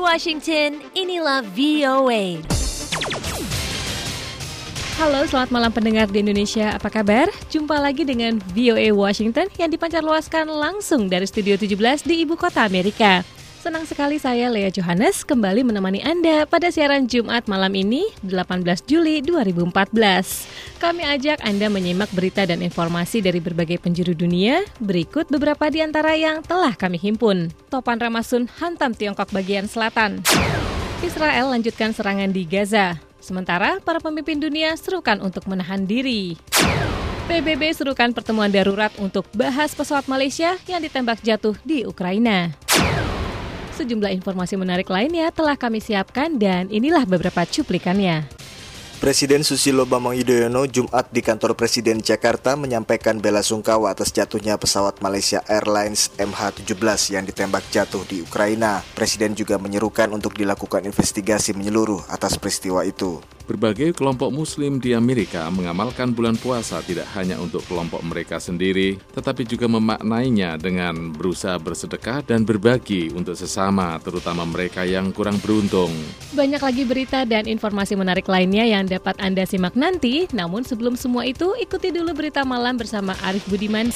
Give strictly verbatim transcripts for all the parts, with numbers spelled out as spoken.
Washington, inilah V O A. Halo, selamat malam pendengar di Indonesia, apa kabar? Jumpa lagi dengan V O A Washington yang dipancarluaskan langsung dari Studio tujuh belas di Ibu Kota Amerika. Senang sekali saya, Lea Johannes, kembali menemani Anda pada siaran Jumat malam ini, delapan belas Juli dua ribu empat belas. Kami ajak Anda menyimak berita dan informasi dari berbagai penjuru dunia. Berikut beberapa di antara yang telah kami himpun. Topan Ramasun hantam Tiongkok bagian selatan. Israel lanjutkan serangan di Gaza. Sementara para pemimpin dunia serukan untuk menahan diri. P B B serukan pertemuan darurat untuk bahas pesawat Malaysia yang ditembak jatuh di Ukraina. Sejumlah informasi menarik lainnya telah kami siapkan dan inilah beberapa cuplikannya. Presiden Susilo Bambang Yudhoyono Jumat di kantor Presiden Jakarta menyampaikan bela sungkawa atas jatuhnya pesawat Malaysia Airlines M H tujuh belas yang ditembak jatuh di Ukraina. Presiden juga menyerukan untuk dilakukan investigasi menyeluruh atas peristiwa itu. Berbagai kelompok Muslim di Amerika mengamalkan bulan puasa tidak hanya untuk kelompok mereka sendiri, tetapi juga memaknainya dengan berusaha bersedekah dan berbagi untuk sesama, terutama mereka yang kurang beruntung. Banyak lagi berita dan informasi menarik lainnya yang dapat Anda simak nanti, namun sebelum semua itu, ikuti dulu berita malam bersama Arif Budiman.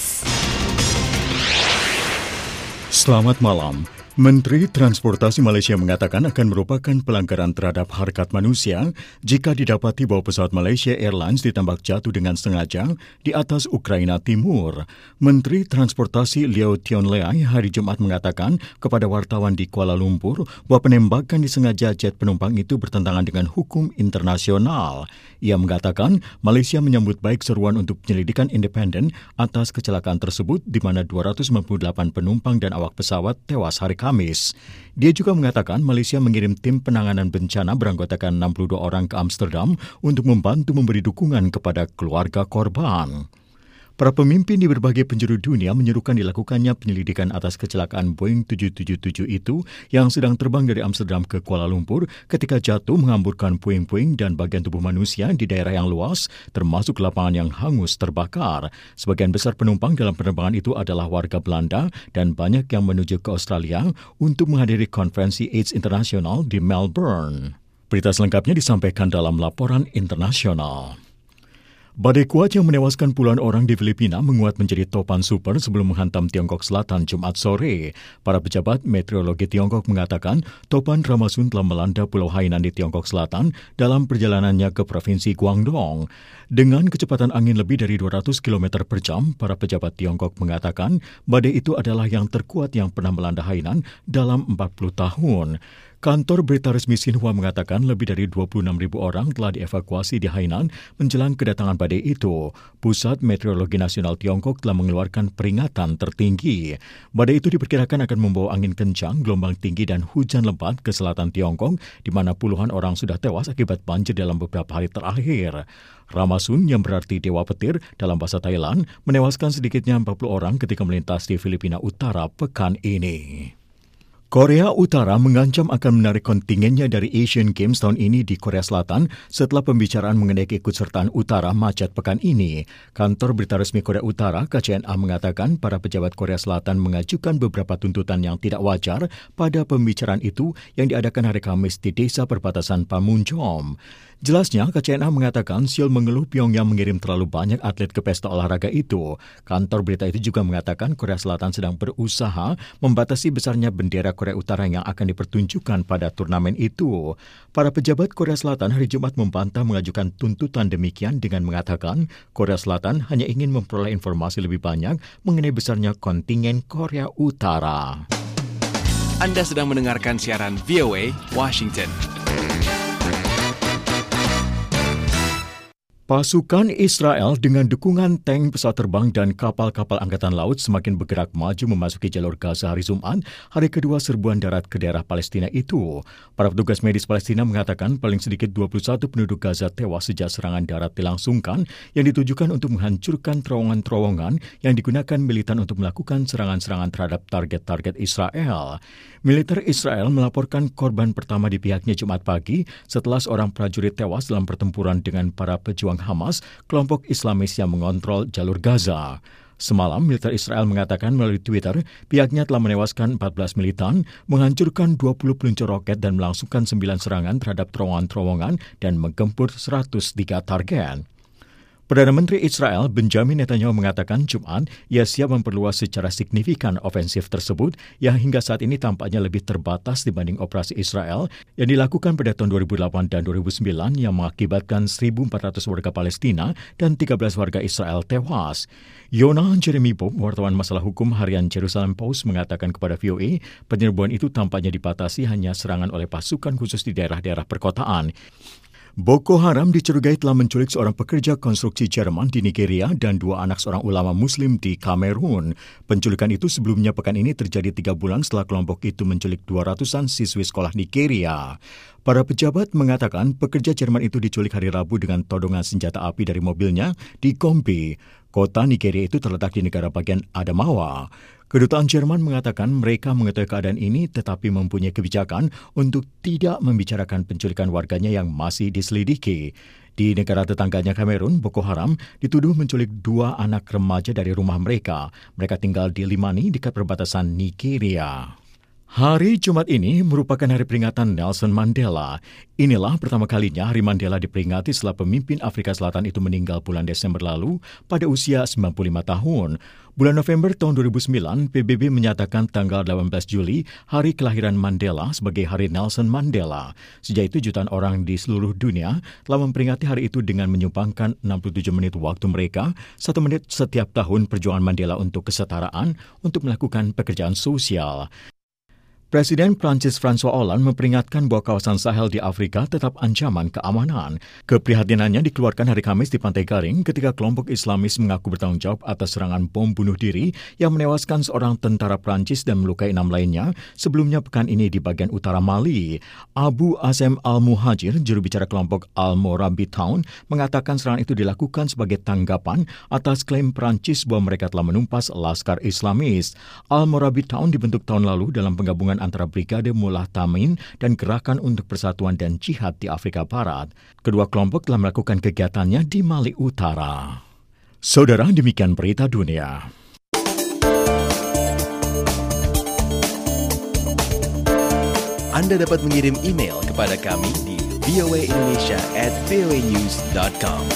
Selamat malam. Menteri Transportasi Malaysia mengatakan akan merupakan pelanggaran terhadap harkat manusia jika didapati bahwa pesawat Malaysia Airlines ditembak jatuh dengan sengaja di atas Ukraina Timur. Menteri Transportasi Leo Tion Leai hari Jumat mengatakan kepada wartawan di Kuala Lumpur bahwa penembakan disengaja jet penumpang itu bertentangan dengan hukum internasional. Ia mengatakan Malaysia menyambut baik seruan untuk penyelidikan independen atas kecelakaan tersebut di mana dua ratus sembilan puluh delapan penumpang dan awak pesawat tewas hari Kamis. Dia juga mengatakan Malaysia mengirim tim penanganan bencana beranggotakan enam puluh dua orang ke Amsterdam untuk membantu memberi dukungan kepada keluarga korban. Para pemimpin di berbagai penjuru dunia menyerukan dilakukannya penyelidikan atas kecelakaan Boeing tujuh tujuh tujuh itu yang sedang terbang dari Amsterdam ke Kuala Lumpur ketika jatuh menghamburkan puing-puing dan bagian tubuh manusia di daerah yang luas, termasuk lapangan yang hangus terbakar. Sebagian besar penumpang dalam penerbangan itu adalah warga Belanda dan banyak yang menuju ke Australia untuk menghadiri konferensi AIDS internasional di Melbourne. Berita selengkapnya disampaikan dalam laporan internasional. Badai kuat yang menewaskan puluhan orang di Filipina menguat menjadi topan super sebelum menghantam Tiongkok Selatan Jumat sore. Para pejabat meteorologi Tiongkok mengatakan topan Ramasun telah melanda Pulau Hainan di Tiongkok Selatan dalam perjalanannya ke Provinsi Guangdong. Dengan kecepatan angin lebih dari dua ratus kilometer per jam, para pejabat Tiongkok mengatakan badai itu adalah yang terkuat yang pernah melanda Hainan dalam empat puluh tahun. Kantor berita resmi Xinhua mengatakan lebih dari dua puluh enam ribu orang telah dievakuasi di Hainan menjelang kedatangan badai itu. Pusat Meteorologi Nasional Tiongkok telah mengeluarkan peringatan tertinggi. Badai itu diperkirakan akan membawa angin kencang, gelombang tinggi dan hujan lebat ke selatan Tiongkok, di mana puluhan orang sudah tewas akibat banjir dalam beberapa hari terakhir. Ramasun yang berarti Dewa Petir dalam bahasa Thailand menewaskan sedikitnya empat puluh orang ketika melintas di Filipina Utara pekan ini. Korea Utara mengancam akan menarik kontingennya dari Asian Games tahun ini di Korea Selatan setelah pembicaraan mengenai keikutsertaan Utara macet pekan ini. Kantor berita resmi Korea Utara K C N A mengatakan para pejabat Korea Selatan mengajukan beberapa tuntutan yang tidak wajar pada pembicaraan itu yang diadakan hari Kamis di desa perbatasan Panmunjom. Jelasnya, K C N A mengatakan Seoul mengeluh Pyongyang mengirim terlalu banyak atlet ke pesta olahraga itu. Kantor berita itu juga mengatakan Korea Selatan sedang berusaha membatasi besarnya bendera Korea Utara yang akan dipertunjukkan pada turnamen itu. Para pejabat Korea Selatan hari Jumat membantah mengajukan tuntutan demikian dengan mengatakan Korea Selatan hanya ingin memperoleh informasi lebih banyak mengenai besarnya kontingen Korea Utara. Anda sedang mendengarkan siaran V O A Washington. Pasukan Israel dengan dukungan tank, pesawat terbang dan kapal-kapal angkatan laut semakin bergerak maju memasuki jalur Gaza hari Jumat, hari kedua serbuan darat ke daerah Palestina itu. Para petugas medis Palestina mengatakan paling sedikit dua puluh satu penduduk Gaza tewas sejak serangan darat dilangsungkan yang ditujukan untuk menghancurkan terowongan-terowongan yang digunakan militan untuk melakukan serangan-serangan terhadap target-target Israel. Militer Israel melaporkan korban pertama di pihaknya Jumat pagi setelah seorang prajurit tewas dalam pertempuran dengan para pejuang Hamas, kelompok Islamis yang mengontrol jalur Gaza. Semalam, militer Israel mengatakan melalui Twitter, pihaknya telah menewaskan empat belas militan, menghancurkan dua puluh peluncur roket dan melangsungkan sembilan serangan terhadap terowongan-terowongan dan menggempur seratus tiga target. Perdana Menteri Israel Benjamin Netanyahu mengatakan Jumat ia siap memperluas secara signifikan ofensif tersebut yang hingga saat ini tampaknya lebih terbatas dibanding operasi Israel yang dilakukan pada tahun dua ribu delapan dan dua ribu sembilan yang mengakibatkan seribu empat ratus warga Palestina dan tiga belas warga Israel tewas. Yonah Jeremy Bob, wartawan masalah hukum harian Jerusalem Post, mengatakan kepada V O A penyerbuan itu tampaknya dibatasi hanya serangan oleh pasukan khusus di daerah-daerah perkotaan. Boko Haram dicurigai telah menculik seorang pekerja konstruksi Jerman di Nigeria dan dua anak seorang ulama Muslim di Kamerun. Penculikan itu sebelumnya pekan ini terjadi tiga bulan setelah kelompok itu menculik dua ratusan siswi sekolah Nigeria. Para pejabat mengatakan pekerja Jerman itu diculik hari Rabu dengan todongan senjata api dari mobilnya di Gombe. Kota Nigeria itu terletak di negara bagian Adamawa. Kedutaan Jerman mengatakan mereka mengetahui keadaan ini tetapi mempunyai kebijakan untuk tidak membicarakan penculikan warganya yang masih diselidiki. Di negara tetangganya Kamerun, Boko Haram dituduh menculik dua anak remaja dari rumah mereka. Mereka tinggal di Limani dekat perbatasan Nigeria. Hari Jumat ini merupakan hari peringatan Nelson Mandela. Inilah pertama kalinya Hari Mandela diperingati setelah pemimpin Afrika Selatan itu meninggal bulan Desember lalu pada usia sembilan puluh lima tahun. Bulan November tahun dua ribu sembilan, P B B menyatakan tanggal delapan belas Juli hari kelahiran Mandela sebagai Hari Nelson Mandela. Sejak itu jutaan orang di seluruh dunia telah memperingati hari itu dengan menyumbangkan enam puluh tujuh menit waktu mereka, satu menit setiap tahun perjuangan Mandela untuk kesetaraan untuk melakukan pekerjaan sosial. Presiden Prancis François Hollande memperingatkan bahwa kawasan Sahel di Afrika tetap ancaman keamanan. Keprihatinannya dikeluarkan hari Kamis di Pantai Garing ketika kelompok Islamis mengaku bertanggung jawab atas serangan bom bunuh diri yang menewaskan seorang tentara Prancis dan melukai enam lainnya sebelumnya pekan ini di bagian utara Mali. Abu Azem Al-Muhajir, juru bicara kelompok Al-Morabi Town, mengatakan serangan itu dilakukan sebagai tanggapan atas klaim Prancis bahwa mereka telah menumpas Laskar Islamis. Al-Morabi Town dibentuk tahun lalu dalam penggabungan antara Brigade Mullah Tamin dan Gerakan untuk Persatuan dan Jihad di Afrika Barat. Kedua kelompok telah melakukan kegiatannya di Mali Utara. Saudara, demikian berita dunia. Anda dapat mengirim email kepada kami di v o a indonesia at v o a news dot com.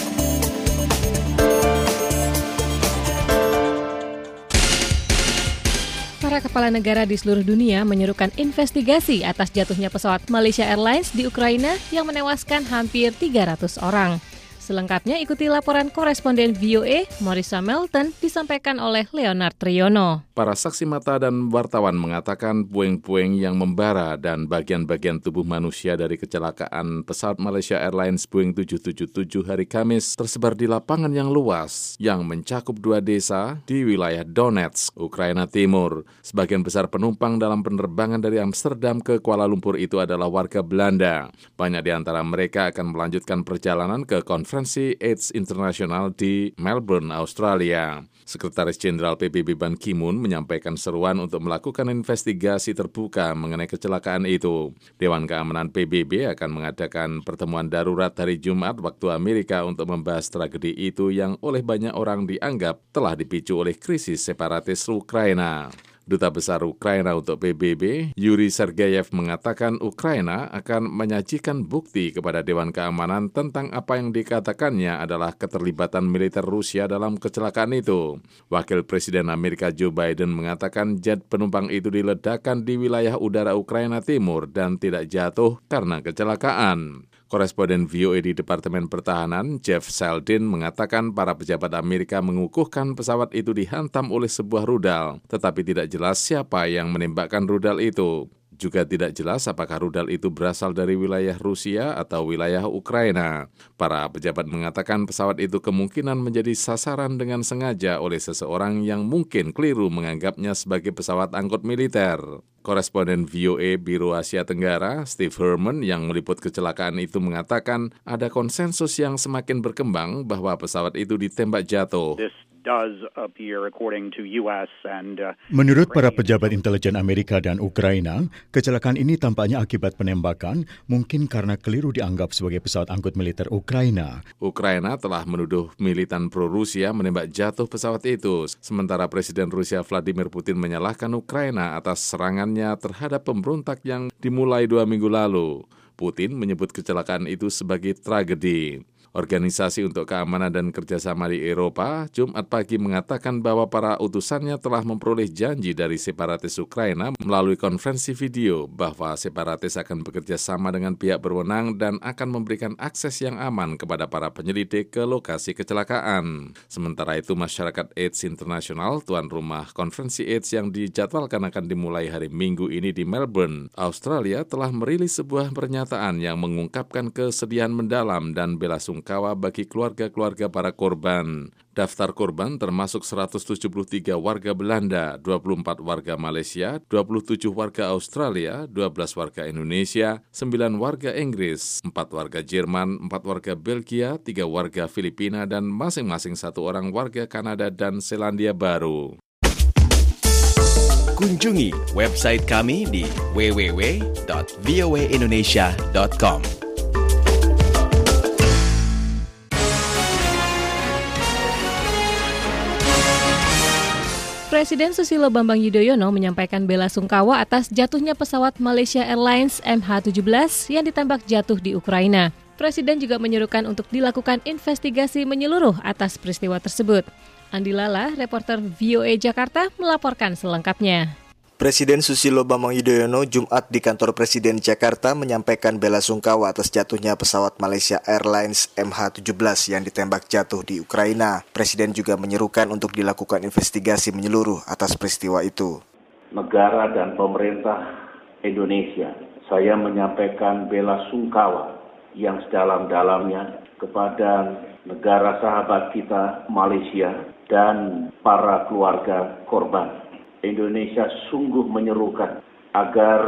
Para kepala negara di seluruh dunia menyerukan investigasi atas jatuhnya pesawat Malaysia Airlines di Ukraina yang menewaskan hampir tiga ratus orang. Selengkapnya ikuti laporan koresponden V O A, Marissa Melton, disampaikan oleh Leonard Triono. Para saksi mata dan wartawan mengatakan puing-puing yang membara dan bagian-bagian tubuh manusia dari kecelakaan pesawat Malaysia Airlines Boeing tujuh tujuh tujuh hari Kamis tersebar di lapangan yang luas yang mencakup dua desa di wilayah Donetsk, Ukraina Timur. Sebagian besar penumpang dalam penerbangan dari Amsterdam ke Kuala Lumpur itu adalah warga Belanda. Banyak di antara mereka akan melanjutkan perjalanan ke konferensi AIDS Internasional di Melbourne, Australia. Sekretaris Jenderal P B B Ban Ki-moon menyampaikan seruan untuk melakukan investigasi terbuka mengenai kecelakaan itu. Dewan Keamanan P B B akan mengadakan pertemuan darurat hari Jumat waktu Amerika untuk membahas tragedi itu yang oleh banyak orang dianggap telah dipicu oleh krisis separatis Ukraina. Duta Besar Ukraina untuk P B B, Yuri Sergeyev, mengatakan Ukraina akan menyajikan bukti kepada Dewan Keamanan tentang apa yang dikatakannya adalah keterlibatan militer Rusia dalam kecelakaan itu. Wakil Presiden Amerika Joe Biden mengatakan jet penumpang itu diledakkan di wilayah udara Ukraina Timur dan tidak jatuh karena kecelakaan. Koresponden V O A di Departemen Pertahanan, Jeff Seldin, mengatakan para pejabat Amerika mengukuhkan pesawat itu dihantam oleh sebuah rudal, tetapi tidak jelas siapa yang menembakkan rudal itu. Juga tidak jelas apakah rudal itu berasal dari wilayah Rusia atau wilayah Ukraina. Para pejabat mengatakan pesawat itu kemungkinan menjadi sasaran dengan sengaja oleh seseorang yang mungkin keliru menganggapnya sebagai pesawat angkut militer. Koresponden V O A Biro Asia Tenggara, Steve Herman, yang meliput kecelakaan itu mengatakan ada konsensus yang semakin berkembang bahwa pesawat itu ditembak jatuh. This does appear, according to U S and uh, Menurut para pejabat intelijen Amerika dan Ukraina, kecelakaan ini tampaknya akibat penembakan, mungkin karena keliru dianggap sebagai pesawat angkut militer Ukraina. Ukraina telah menuduh militan pro-Rusia menembak jatuh pesawat itu, sementara Presiden Rusia Vladimir Putin menyalahkan Ukraina atas serangannya terhadap pemberontak yang dimulai dua minggu lalu. Putin menyebut kecelakaan itu sebagai tragedi. Organisasi untuk Keamanan dan Kerjasama di Eropa Jumat pagi mengatakan bahwa para utusannya telah memperoleh janji dari separatis Ukraina melalui konferensi video bahwa separatis akan bekerja sama dengan pihak berwenang dan akan memberikan akses yang aman kepada para penyelidik ke lokasi kecelakaan. Sementara itu, Masyarakat AIDS Internasional, tuan rumah konferensi AIDS yang dijadwalkan akan dimulai hari Minggu ini di Melbourne, Australia, telah merilis sebuah pernyataan yang mengungkapkan kesedihan mendalam dan bela sungkawa bagi keluarga-keluarga para korban. Daftar korban termasuk seratus tujuh puluh tiga warga Belanda, dua puluh empat warga Malaysia, dua puluh tujuh warga Australia, dua belas warga Indonesia, sembilan warga Inggris, empat warga Jerman, empat warga Belgia, tiga warga Filipina, dan masing-masing satu orang warga Kanada dan Selandia Baru. Kunjungi website kami di w w w dot v o a indonesia dot com. Presiden Susilo Bambang Yudhoyono menyampaikan bela sungkawa atas jatuhnya pesawat Malaysia Airlines M H tujuh belas yang ditembak jatuh di Ukraina. Presiden juga menyerukan untuk dilakukan investigasi menyeluruh atas peristiwa tersebut. Andi Lala, reporter V O A Jakarta, melaporkan selengkapnya. Presiden Susilo Bambang Yudhoyono Jumat di kantor Presiden Jakarta menyampaikan bela sungkawa atas jatuhnya pesawat Malaysia Airlines M H tujuh belas yang ditembak jatuh di Ukraina. Presiden juga menyerukan untuk dilakukan investigasi menyeluruh atas peristiwa itu. Negara dan pemerintah Indonesia, saya menyampaikan bela sungkawa yang sedalam-dalamnya kepada negara sahabat kita Malaysia dan para keluarga korban. Indonesia sungguh menyerukan agar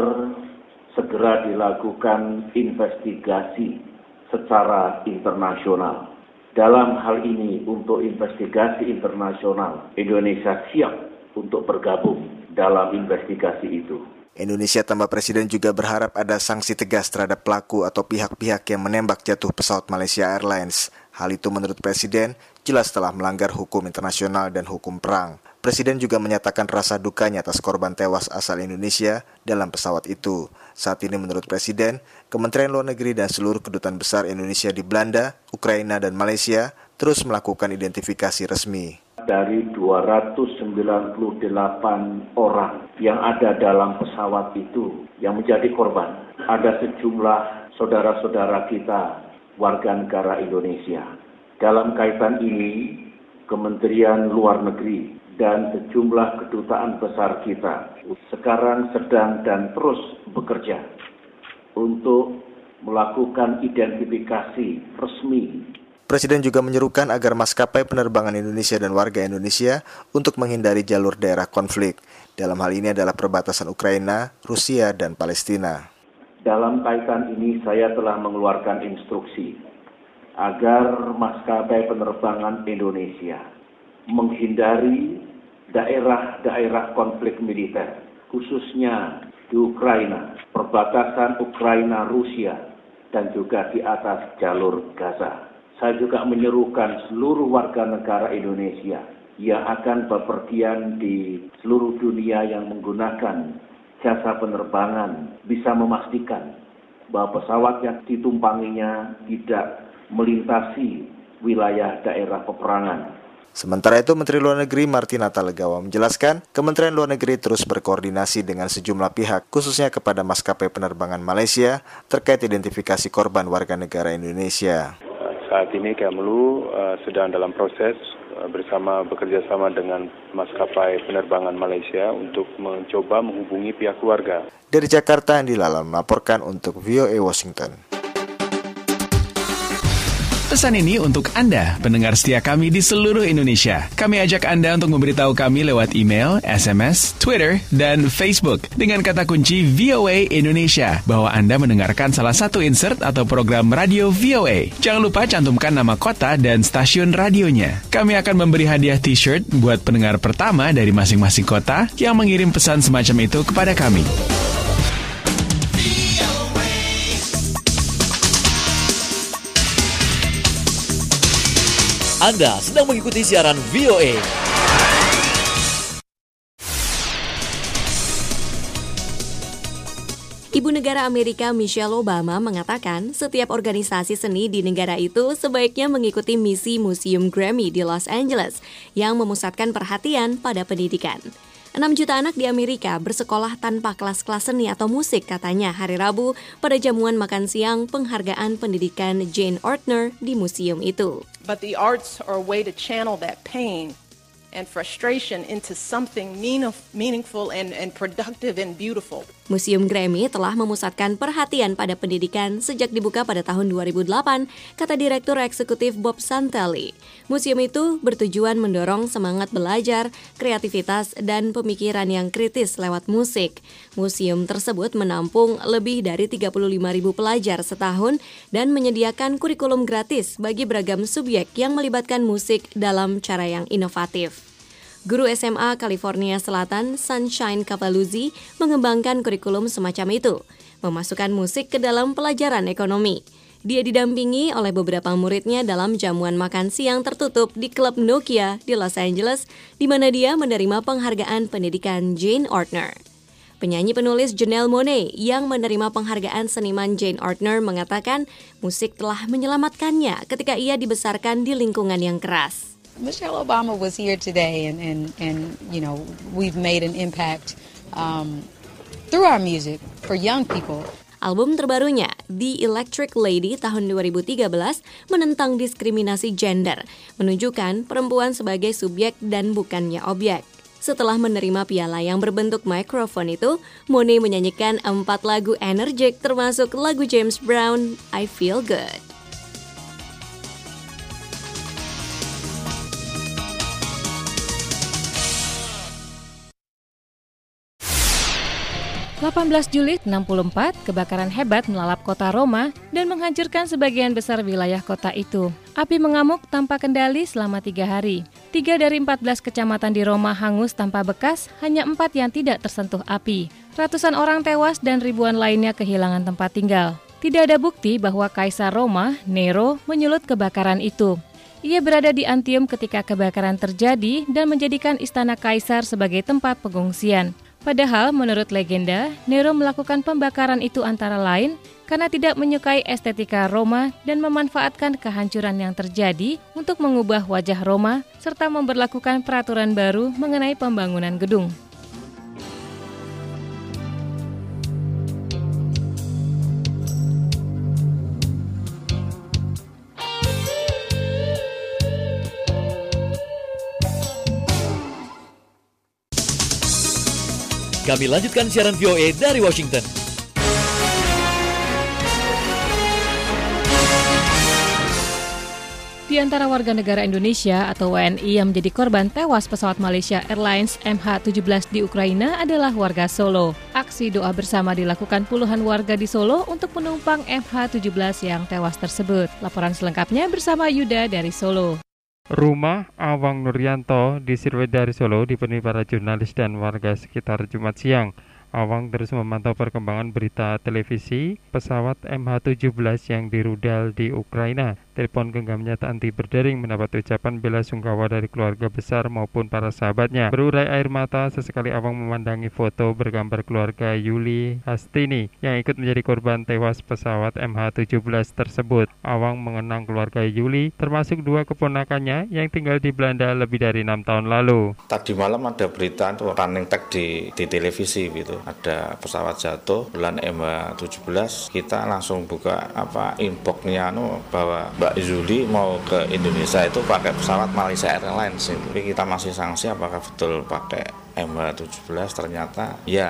segera dilakukan investigasi secara internasional. Dalam hal ini, untuk investigasi internasional, Indonesia siap untuk bergabung dalam investigasi itu. Indonesia tambah Presiden juga berharap ada sanksi tegas terhadap pelaku atau pihak-pihak yang menembak jatuh pesawat Malaysia Airlines. Hal itu menurut Presiden jelas telah melanggar hukum internasional dan hukum perang. Presiden juga menyatakan rasa dukanya atas korban tewas asal Indonesia dalam pesawat itu. Saat ini menurut Presiden, Kementerian Luar Negeri dan seluruh kedutaan besar Indonesia di Belanda, Ukraina, dan Malaysia terus melakukan identifikasi resmi. Dari dua ratus sembilan puluh delapan orang yang ada dalam pesawat itu yang menjadi korban, ada sejumlah saudara-saudara kita warga negara Indonesia. Dalam kaitan ini, Kementerian Luar Negeri dan sejumlah kedutaan besar kita sekarang sedang dan terus bekerja untuk melakukan identifikasi resmi. Presiden juga menyerukan agar maskapai penerbangan Indonesia dan warga Indonesia untuk menghindari jalur daerah konflik. Dalam hal ini adalah perbatasan Ukraina, Rusia, dan Palestina. Dalam kaitan ini saya telah mengeluarkan instruksi agar maskapai penerbangan Indonesia menghindari daerah-daerah konflik militer, khususnya di Ukraina, perbatasan Ukraina-Rusia, dan juga di atas jalur Gaza. Saya juga menyerukan seluruh warga negara Indonesia yang akan bepergian di seluruh dunia yang menggunakan jasa penerbangan bisa memastikan bahwa pesawat yang ditumpanginya tidak melintasi wilayah daerah peperangan. Sementara itu, Menteri Luar Negeri Marty Natalegawa menjelaskan, Kementerian Luar Negeri terus berkoordinasi dengan sejumlah pihak, khususnya kepada maskapai penerbangan Malaysia, terkait identifikasi korban warga negara Indonesia. Saat ini Kemlu uh, sedang dalam proses uh, bersama bekerjasama dengan maskapai penerbangan Malaysia untuk mencoba menghubungi pihak keluarga. Dari Jakarta, Andi Lala melaporkan untuk V O A Washington. Pesan ini untuk Anda, pendengar setia kami di seluruh Indonesia. Kami ajak Anda untuk memberitahu kami lewat email, S M S, Twitter, dan Facebook dengan kata kunci V O A Indonesia bahwa Anda mendengarkan salah satu insert atau program radio V O A. Jangan lupa cantumkan nama kota dan stasiun radionya. Kami akan memberi hadiah t-shirt buat pendengar pertama dari masing-masing kota yang mengirim pesan semacam itu kepada kami. Anda sedang mengikuti siaran V O A. Ibu negara Amerika Michelle Obama mengatakan setiap organisasi seni di negara itu sebaiknya mengikuti misi Museum Grammy di Los Angeles yang memusatkan perhatian pada pendidikan. enam juta anak di Amerika bersekolah tanpa kelas-kelas seni atau musik, katanya hari Rabu pada jamuan makan siang penghargaan pendidikan Jane Ortner di museum itu. But the arts are a way to channel that pain and frustration into something meaningful and, and productive and beautiful. Museum Grammy telah memusatkan perhatian pada pendidikan sejak dibuka pada tahun dua ribu delapan, kata Direktur Eksekutif Bob Santelli. Museum itu bertujuan mendorong semangat belajar, kreativitas, dan pemikiran yang kritis lewat musik. Museum tersebut menampung lebih dari tiga puluh lima ribu pelajar setahun dan menyediakan kurikulum gratis bagi beragam subjek yang melibatkan musik dalam cara yang inovatif. Guru S M A California Selatan, Sunshine Cavalluzzi, mengembangkan kurikulum semacam itu, memasukkan musik ke dalam pelajaran ekonomi. Dia didampingi oleh beberapa muridnya dalam jamuan makan siang tertutup di klub Nokia di Los Angeles, di mana dia menerima penghargaan pendidikan Jane Ortner. Penyanyi penulis Janelle Monáe yang menerima penghargaan seniman Jane Ortner mengatakan musik telah menyelamatkannya ketika ia dibesarkan di lingkungan yang keras. Michelle Obama was here today, and, and, and you know, we've made an impact um, through our music for young people. Album terbarunya, The Electric Lady tahun dua ribu tiga belas, menentang diskriminasi gender, menunjukkan perempuan sebagai subjek dan bukannya objek. Setelah menerima piala yang berbentuk mikrofon itu, Monáe menyanyikan empat lagu energik termasuk lagu James Brown, I Feel Good. delapan belas Juli enam puluh empat, kebakaran hebat melalap kota Roma dan menghancurkan sebagian besar wilayah kota itu. Api mengamuk tanpa kendali selama tiga hari. Tiga dari empat belas kecamatan di Roma hangus tanpa bekas, hanya empat yang tidak tersentuh api. Ratusan orang tewas dan ribuan lainnya kehilangan tempat tinggal. Tidak ada bukti bahwa Kaisar Roma, Nero, menyulut kebakaran itu. Ia berada di Antium ketika kebakaran terjadi dan menjadikan istana Kaisar sebagai tempat pengungsian. Padahal menurut legenda, Nero melakukan pembakaran itu antara lain karena tidak menyukai estetika Roma dan memanfaatkan kehancuran yang terjadi untuk mengubah wajah Roma serta memberlakukan peraturan baru mengenai pembangunan gedung. Kami lanjutkan siaran V O A dari Washington. Di antara warga negara Indonesia atau W N I yang menjadi korban tewas pesawat Malaysia Airlines M H tujuh belas di Ukraina adalah warga Solo. Aksi doa bersama dilakukan puluhan warga di Solo untuk penumpang M H tujuh belas yang tewas tersebut. Laporan selengkapnya bersama Yuda dari Solo. Rumah Awang Nuryanto di Sirwe dari Solo dipenuhi para jurnalis dan warga sekitar Jumat siang. Awang terus memantau perkembangan berita televisi pesawat M H tujuh belas yang dirudal di Ukraina. Telepon genggamnya tak henti berdering mendapat ucapan bela sungkawa dari keluarga besar maupun para sahabatnya. Berurai air mata, sesekali Awang memandangi foto bergambar keluarga Yuli Hastini yang ikut menjadi korban tewas pesawat M H tujuh belas tersebut. Awang mengenang keluarga Yuli, termasuk dua keponakannya yang tinggal di Belanda lebih dari enam tahun lalu. Tadi malam ada berita tuh running tag di, di televisi gitu. Ada pesawat jatuh bulan M H tujuh belas, kita langsung buka apa inbox-nya anu bahwa Mbak Yuli mau ke Indonesia itu pakai pesawat Malaysia Airlines. Tapi kita masih sanksi apakah betul pakai M H tujuh belas, ternyata ya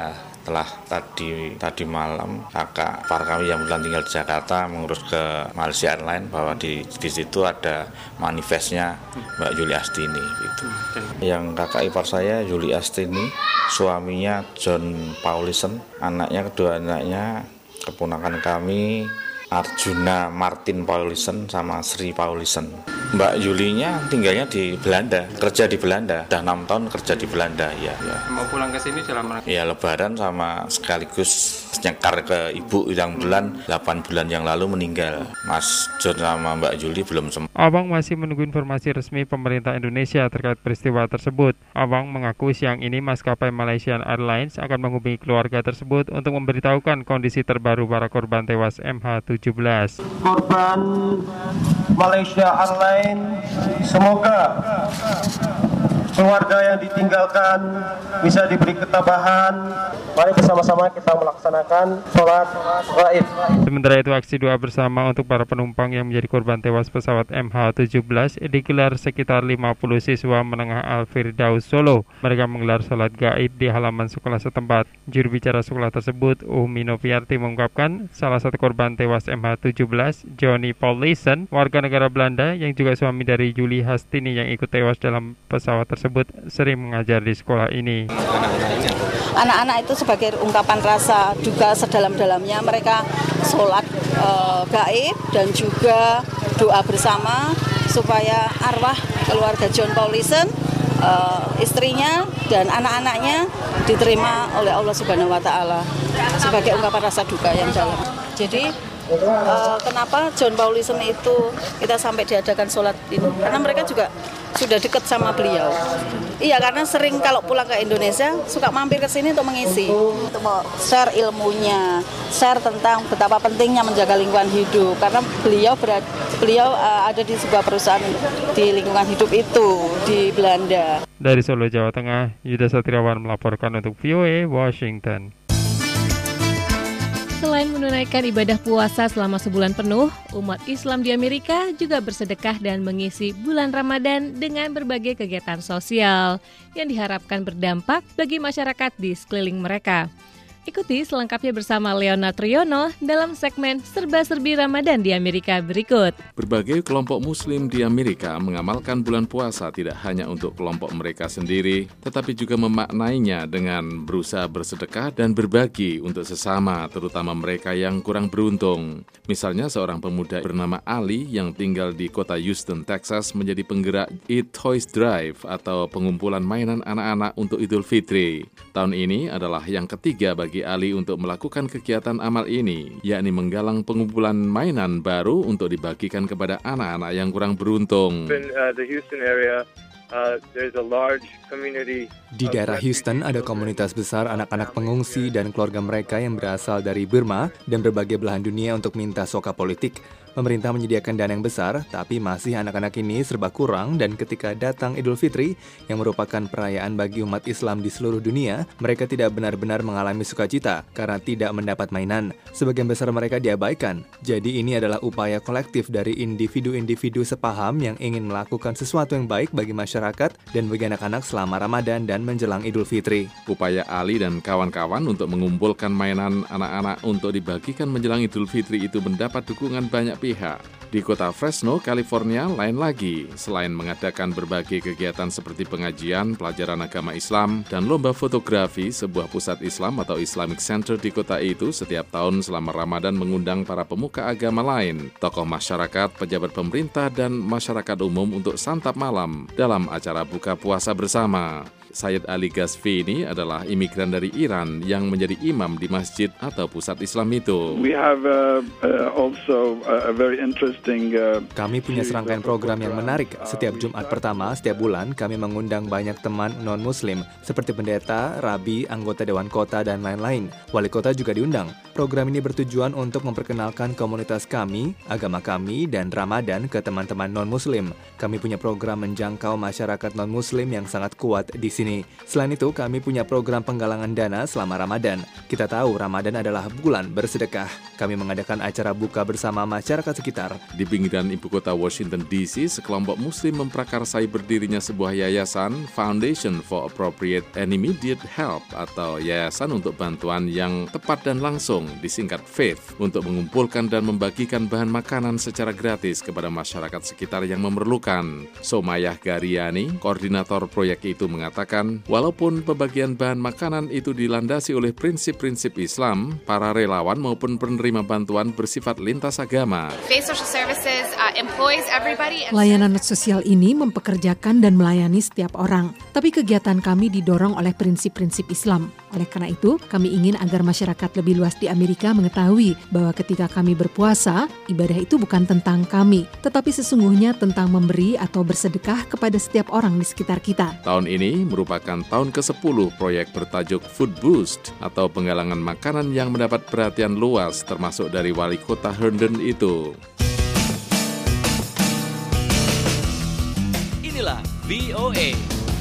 setelah tadi tadi malam kakak para kami yang bulan tinggal di Jakarta mengurus ke Malaysia Airlines bahwa di di situ ada manifestnya Mbak Yuli Astini gitu. Yang kakak ipar saya Yuli Astini, suaminya John Paulison, anaknya kedua anaknya keponakan kami Arjuna Martin Paulison sama Sri Paulison. Mbak Yulinya tinggalnya di Belanda, kerja di Belanda, udah enam tahun kerja di Belanda ya. ya. Mau pulang ke sini dalam rangka? Ya Lebaran sama sekaligus nyekar ke ibu yang bulan delapan bulan yang lalu meninggal. Mas John sama Mbak Yuli belum sempat. Abang masih menunggu informasi resmi pemerintah Indonesia terkait peristiwa tersebut. Abang mengaku siang ini maskapai Malaysia Airlines akan menghubungi keluarga tersebut untuk memberitahukan kondisi terbaru para korban tewas M H tujuh belas. Korban Malaysia Airlines, semoga keluarga yang ditinggalkan bisa diberi ketabahan. Mari bersama-sama kita melaksanakan sholat gaib. Sementara itu, aksi doa bersama untuk para penumpang yang menjadi korban tewas pesawat M H tujuh belas digelar sekitar lima puluh siswa menengah Al-Firdaus Solo. Mereka menggelar sholat gaib di halaman sekolah setempat. Juru bicara sekolah tersebut, Umi Noviarti, mengungkapkan salah satu korban tewas M H tujuh belas, Johnny Paulison, warga negara Belanda yang juga suami dari Yuli Hastini yang ikut tewas dalam pesawat tersebut, sering mengajar di sekolah ini. Anak-anak itu sebagai ungkapan rasa duka sedalam-dalamnya, mereka sholat e, gaib dan juga doa bersama supaya arwah keluarga John Paulison, e, istrinya dan anak-anaknya diterima oleh Allah Subhanahu Wa Taala sebagai ungkapan rasa duka yang dalam. Jadi Uh, kenapa John Paulison itu kita sampai diadakan sholat ini? Karena mereka juga sudah dekat sama beliau. Iya, karena sering kalau pulang ke Indonesia suka mampir ke sini untuk mengisi, untuk share ilmunya, share tentang betapa pentingnya menjaga lingkungan hidup. Karena beliau berat, beliau uh, ada di sebuah perusahaan di lingkungan hidup itu di Belanda. Dari Solo, Jawa Tengah, Yuda Satriawan melaporkan untuk V O A Washington. Selain menunaikan ibadah puasa selama sebulan penuh, umat Islam di Amerika juga bersedekah dan mengisi bulan Ramadan dengan berbagai kegiatan sosial yang diharapkan berdampak bagi masyarakat di sekeliling mereka. Ikuti selengkapnya bersama Leonard Triono dalam segmen Serba-Serbi Ramadan di Amerika berikut. Berbagai kelompok Muslim di Amerika mengamalkan bulan puasa tidak hanya untuk kelompok mereka sendiri, tetapi juga memaknainya dengan berusaha bersedekah dan berbagi untuk sesama, terutama mereka yang kurang beruntung. Misalnya seorang pemuda bernama Ali yang tinggal di kota Houston, Texas, menjadi penggerak Eat Toys Drive atau pengumpulan mainan anak-anak untuk Idul Fitri. Tahun ini adalah yang ketiga bagi bagi Ali untuk melakukan kegiatan amal ini, yakni menggalang pengumpulan mainan baru untuk dibagikan kepada anak-anak yang kurang beruntung. In, uh, the Houston area, uh, there's a large community. Di daerah Houston ada komunitas besar anak-anak pengungsi dan keluarga mereka yang berasal dari Burma dan berbagai belahan dunia untuk minta soka politik. Pemerintah menyediakan dana yang besar, tapi masih anak-anak ini serba kurang dan ketika datang Idul Fitri, yang merupakan perayaan bagi umat Islam di seluruh dunia, mereka tidak benar-benar mengalami sukacita karena tidak mendapat mainan. Sebagian besar mereka diabaikan. Jadi ini adalah upaya kolektif dari individu-individu sepaham yang ingin melakukan sesuatu yang baik bagi masyarakat dan bagi anak-anak selama Ramadan dan menjelang Idul Fitri. Upaya Ali dan kawan-kawan untuk mengumpulkan mainan anak-anak untuk dibagikan menjelang Idul Fitri itu mendapat dukungan banyak pihak. Di kota Fresno, California, lain lagi. Selain mengadakan berbagai kegiatan seperti pengajian, pelajaran agama Islam, dan lomba fotografi, sebuah pusat Islam atau Islamic Center di kota itu setiap tahun selama Ramadan mengundang para pemuka agama lain, tokoh masyarakat, pejabat pemerintah, dan masyarakat umum untuk santap malam dalam acara buka puasa bersama. Sayyid Ali Ghazvi ini adalah imigran dari Iran yang menjadi imam di masjid atau pusat Islam itu. We have uh, uh, also a very interesting. Uh, kami punya serangkaian program yang menarik. Setiap Jumat pertama setiap bulan kami mengundang banyak teman non-Muslim seperti pendeta, rabi, anggota dewan kota dan lain-lain. Wali kota juga diundang. Program ini bertujuan untuk memperkenalkan komunitas kami, agama kami, dan Ramadan ke teman-teman non-Muslim. Kami punya program menjangkau masyarakat non-Muslim yang sangat kuat di sini. Selain itu, kami punya program penggalangan dana selama Ramadan. Kita tahu Ramadan adalah bulan bersedekah. Kami mengadakan acara buka bersama masyarakat sekitar. Di pinggiran ibu kota Washington D C, sekelompok muslim memprakarsai berdirinya sebuah yayasan Foundation for Appropriate and Immediate Help atau yayasan untuk bantuan yang tepat dan langsung, disingkat FAITH, untuk mengumpulkan dan membagikan bahan makanan secara gratis kepada masyarakat sekitar yang memerlukan. Somayah Garyani, koordinator proyek itu, mengatakan, walaupun pembagian bahan makanan itu dilandasi oleh prinsip-prinsip Islam, para relawan maupun penerima bantuan bersifat lintas agama. Layanan sosial ini mempekerjakan dan melayani setiap orang, tapi kegiatan kami didorong oleh prinsip-prinsip Islam. Oleh karena itu, kami ingin agar masyarakat lebih luas di Amerika mengetahui bahwa ketika kami berpuasa, ibadah itu bukan tentang kami, tetapi sesungguhnya tentang memberi atau bersedekah kepada setiap orang di sekitar kita. Tahun ini merupakan tahun kesepuluh proyek bertajuk Food Boost atau penggalangan makanan yang mendapat perhatian luas termasuk dari wali kota Herndon itu. Inilah V O A.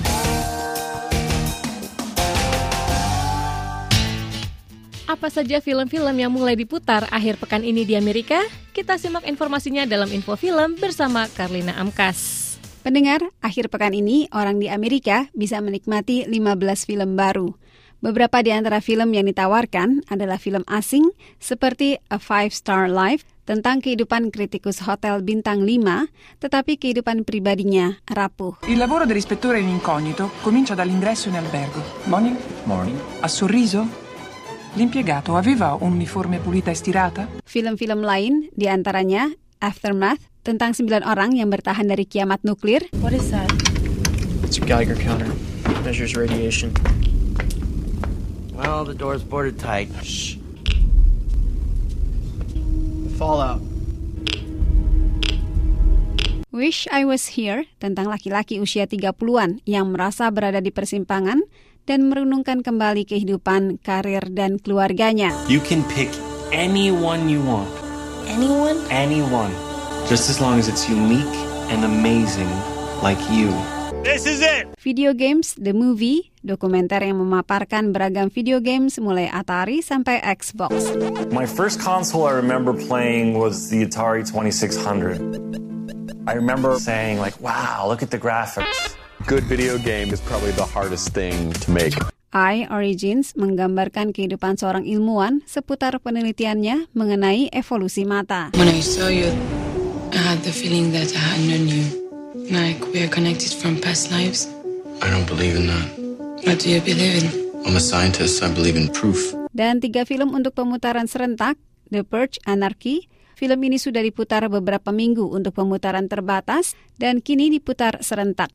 Apa saja film-film yang mulai diputar akhir pekan ini di Amerika? Kita simak informasinya dalam Info Film bersama Karlina Amkas. Pendengar, akhir pekan ini orang di Amerika bisa menikmati lima belas film baru. Beberapa di antara film yang ditawarkan adalah film asing seperti A Five Star Life tentang kehidupan kritikus hotel bintang lima, tetapi kehidupan pribadinya rapuh. Il lavoro dell'ispettore in incognito comincia dall'ingresso in albergo. Morning. Morning. A sorriso? L'impiegato aveva un'uniforme pulita e stirata? Film-film lain, di antaranya Aftermath, tentang sembilan orang yang bertahan dari kiamat nuklir. What is that? It's a Geiger counter. Measures radiation. Well, the door's boarded tight. Shh. Fallout. Wish I Was Here, tentang laki-laki usia tiga puluhan yang merasa berada di persimpangan dan merenungkan kembali kehidupan, karir, dan keluarganya. You can pick anyone you want. Anyone? Anyone. Just as long as it's unique and amazing like you. This is it! Video Games, The Movie, dokumenter yang memaparkan beragam video games mulai Atari sampai Xbox. My first console I remember playing was the Atari twenty-six hundred. I remember saying like, wow, look at the graphics. Good video game is probably the hardest thing to make. I, Origins, menggambarkan kehidupan seorang ilmuwan seputar penelitiannya mengenai evolusi mata. When I saw you, I had the feeling that I had known you. Like we are connected from past lives. I don't believe in that. What do you believe in? I'm a scientist. I believe in proof. Dan tiga film untuk pemutaran serentak, The Purge, Anarchy. Film ini sudah diputar beberapa minggu untuk pemutaran terbatas dan kini diputar serentak.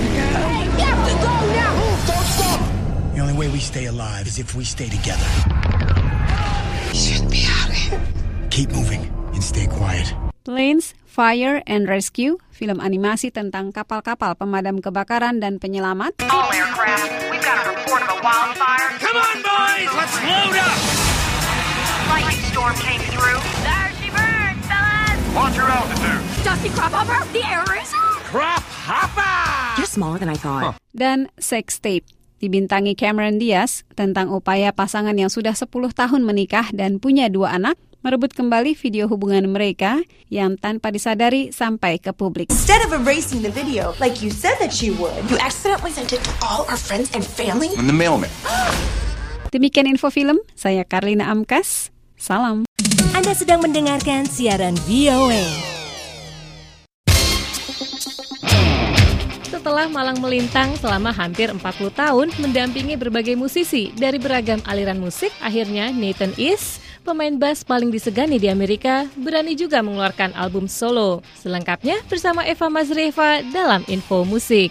The only way we stay alive is if we stay together. Should be hurry. Keep moving and stay quiet. Planes, Fire and Rescue, film animasi tentang kapal-kapal pemadam kebakaran dan penyelamat. All aircraft, we've got a report of a wildfire. Come on, boys, let's load up! Lightning storm came through. There she burns, fellas! Watch your altitude. Dusty crop hopper, the air is... Crop hopper! You're smaller than I thought. Huh. Dan Sex Tape, dibintangi Cameron Diaz, tentang upaya pasangan yang sudah sepuluh tahun menikah dan punya dua anak, merebut kembali video hubungan mereka yang tanpa disadari sampai ke publik. Instead of erasing the video like you said that you would, you accidentally sent it to all our friends and family? I'm the mailman. Demikian Info Film, saya Karlina Amkas, salam. Anda sedang mendengarkan siaran V O A. Setelah malang melintang selama hampir empat puluh tahun mendampingi berbagai musisi dari beragam aliran musik, akhirnya Nathan East, pemain bass paling disegani di Amerika, berani juga mengeluarkan album solo. Selengkapnya bersama Eva Mazrieva dalam Info Musik.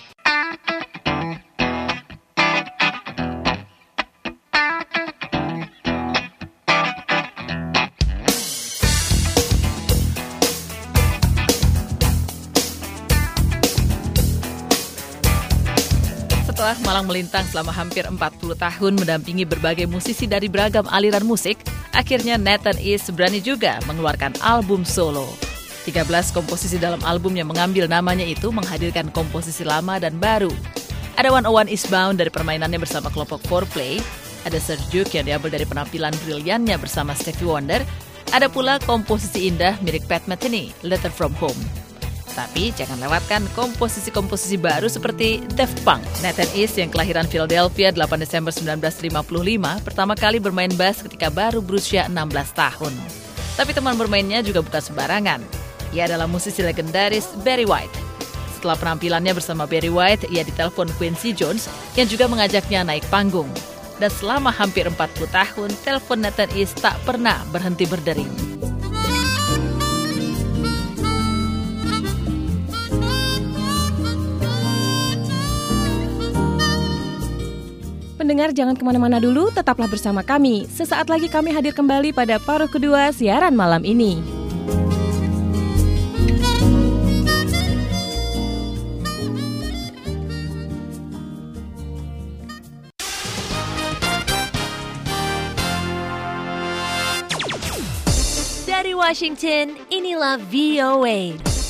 Setelah malang melintang selama hampir empat puluh tahun mendampingi berbagai musisi dari beragam aliran musik, akhirnya Nathan East berani juga mengeluarkan album solo. tiga belas komposisi dalam album yang mengambil namanya itu menghadirkan komposisi lama dan baru. Ada one oh one Eastbound dari permainannya bersama kelompok four play. Ada Serjuk yang diambil dari penampilan briliannya bersama Stevie Wonder. Ada pula komposisi indah milik Pat Metheny, Letter From Home. Tapi jangan lewatkan komposisi-komposisi baru seperti Daft Punk. Nathan East yang kelahiran Philadelphia delapan Desember sembilan belas lima puluh lima pertama kali bermain bass ketika baru berusia enam belas tahun. Tapi teman bermainnya juga bukan sembarangan. Ia adalah musisi legendaris Barry White. Setelah penampilannya bersama Barry White, ia ditelepon Quincy Jones yang juga mengajaknya naik panggung. Dan selama hampir empat puluh tahun, telepon Nathan East tak pernah berhenti berdering. Pendengar jangan kemana-mana dulu, tetaplah bersama kami. Sesaat lagi kami hadir kembali pada paruh kedua siaran malam ini. Dari Washington, inilah V O A.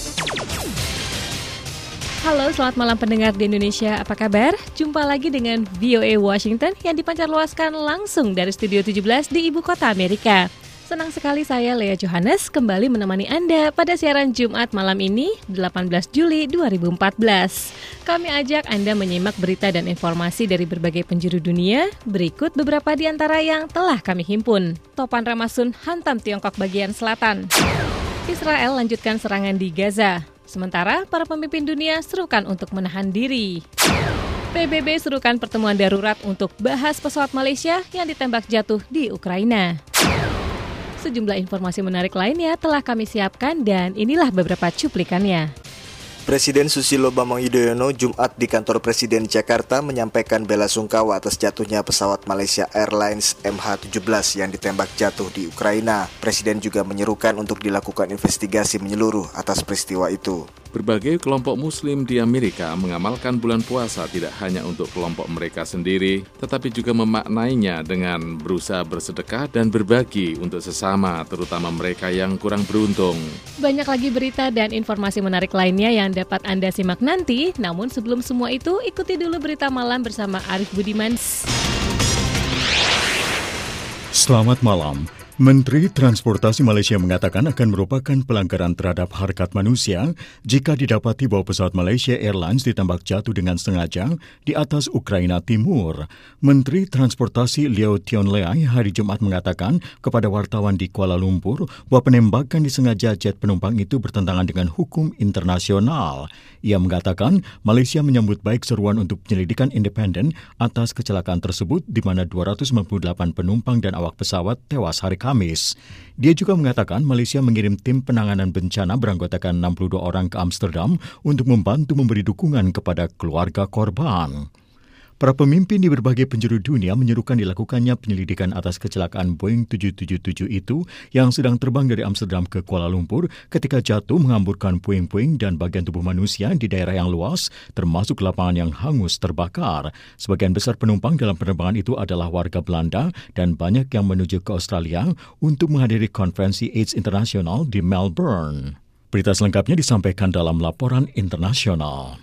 Halo, selamat malam pendengar di Indonesia, apa kabar? Jumpa lagi dengan V O A Washington yang dipancarluaskan langsung dari Studio tujuh belas di Ibu Kota Amerika. Senang sekali saya, Lea Johannes, kembali menemani Anda pada siaran Jumat malam ini, delapan belas Juli dua ribu empat belas. Kami ajak Anda menyimak berita dan informasi dari berbagai penjuru dunia. Berikut beberapa di antara yang telah kami himpun. Topan Ramasun hantam Tiongkok bagian selatan. Israel lanjutkan serangan di Gaza. Sementara para pemimpin dunia serukan untuk menahan diri. P B B serukan pertemuan darurat untuk bahas pesawat Malaysia yang ditembak jatuh di Ukraina. Sejumlah informasi menarik lainnya telah kami siapkan dan inilah beberapa cuplikannya. Presiden Susilo Bambang Yudhoyono Jumat di kantor Presiden Jakarta menyampaikan bela sungkawa atas jatuhnya pesawat Malaysia Airlines M H tujuh belas yang ditembak jatuh di Ukraina. Presiden juga menyerukan untuk dilakukan investigasi menyeluruh atas peristiwa itu. Berbagai kelompok Muslim di Amerika mengamalkan bulan puasa tidak hanya untuk kelompok mereka sendiri, tetapi juga memaknainya dengan berusaha bersedekah dan berbagi untuk sesama, terutama mereka yang kurang beruntung. Banyak lagi berita dan informasi menarik lainnya yang dapat Anda simak nanti, namun sebelum semua itu, ikuti dulu berita malam bersama Arif Budiman. Selamat malam. Menteri Transportasi Malaysia mengatakan akan merupakan pelanggaran terhadap harkat manusia jika didapati bahwa pesawat Malaysia Airlines ditembak jatuh dengan sengaja di atas Ukraina Timur. Menteri Transportasi Leo Tion Leai hari Jumat mengatakan kepada wartawan di Kuala Lumpur bahwa penembakan disengaja jet penumpang itu bertentangan dengan hukum internasional. Ia mengatakan Malaysia menyambut baik seruan untuk penyelidikan independen atas kecelakaan tersebut di mana dua ratus sembilan puluh delapan penumpang dan awak pesawat tewas hari Kamis. Dia juga mengatakan Malaysia mengirim tim penanganan bencana beranggotakan enam puluh dua orang ke Amsterdam untuk membantu memberi dukungan kepada keluarga korban. Para pemimpin di berbagai penjuru dunia menyerukan dilakukannya penyelidikan atas kecelakaan Boeing tujuh tujuh tujuh itu yang sedang terbang dari Amsterdam ke Kuala Lumpur ketika jatuh menghamburkan puing-puing dan bagian tubuh manusia di daerah yang luas, termasuk lapangan yang hangus terbakar. Sebagian besar penumpang dalam penerbangan itu adalah warga Belanda dan banyak yang menuju ke Australia untuk menghadiri konferensi AIDS internasional di Melbourne. Berita selengkapnya disampaikan dalam laporan internasional.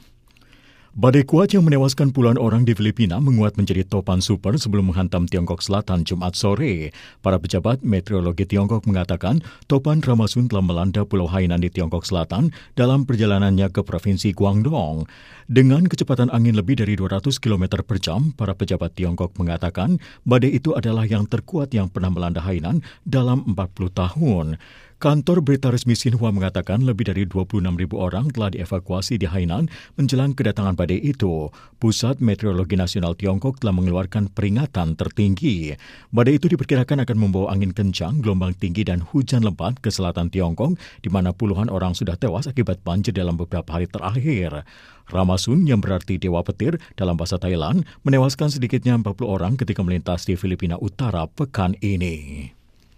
Badai kuat yang menewaskan puluhan orang di Filipina menguat menjadi topan super sebelum menghantam Tiongkok Selatan Jumat sore. Para pejabat meteorologi Tiongkok mengatakan topan Ramasun telah melanda Pulau Hainan di Tiongkok Selatan dalam perjalanannya ke Provinsi Guangdong. Dengan kecepatan angin lebih dari dua ratus kilometer per jam, para pejabat Tiongkok mengatakan badai itu adalah yang terkuat yang pernah melanda Hainan dalam empat puluh tahun. Kantor berita resmi Xinhua mengatakan lebih dari dua puluh enam ribu orang telah dievakuasi di Hainan menjelang kedatangan badai itu. Pusat Meteorologi Nasional Tiongkok telah mengeluarkan peringatan tertinggi. Badai itu diperkirakan akan membawa angin kencang, gelombang tinggi dan hujan lebat ke selatan Tiongkok, di mana puluhan orang sudah tewas akibat banjir dalam beberapa hari terakhir. Ramasun yang berarti Dewa Petir dalam bahasa Thailand menewaskan sedikitnya empat puluh orang ketika melintas di Filipina Utara pekan ini.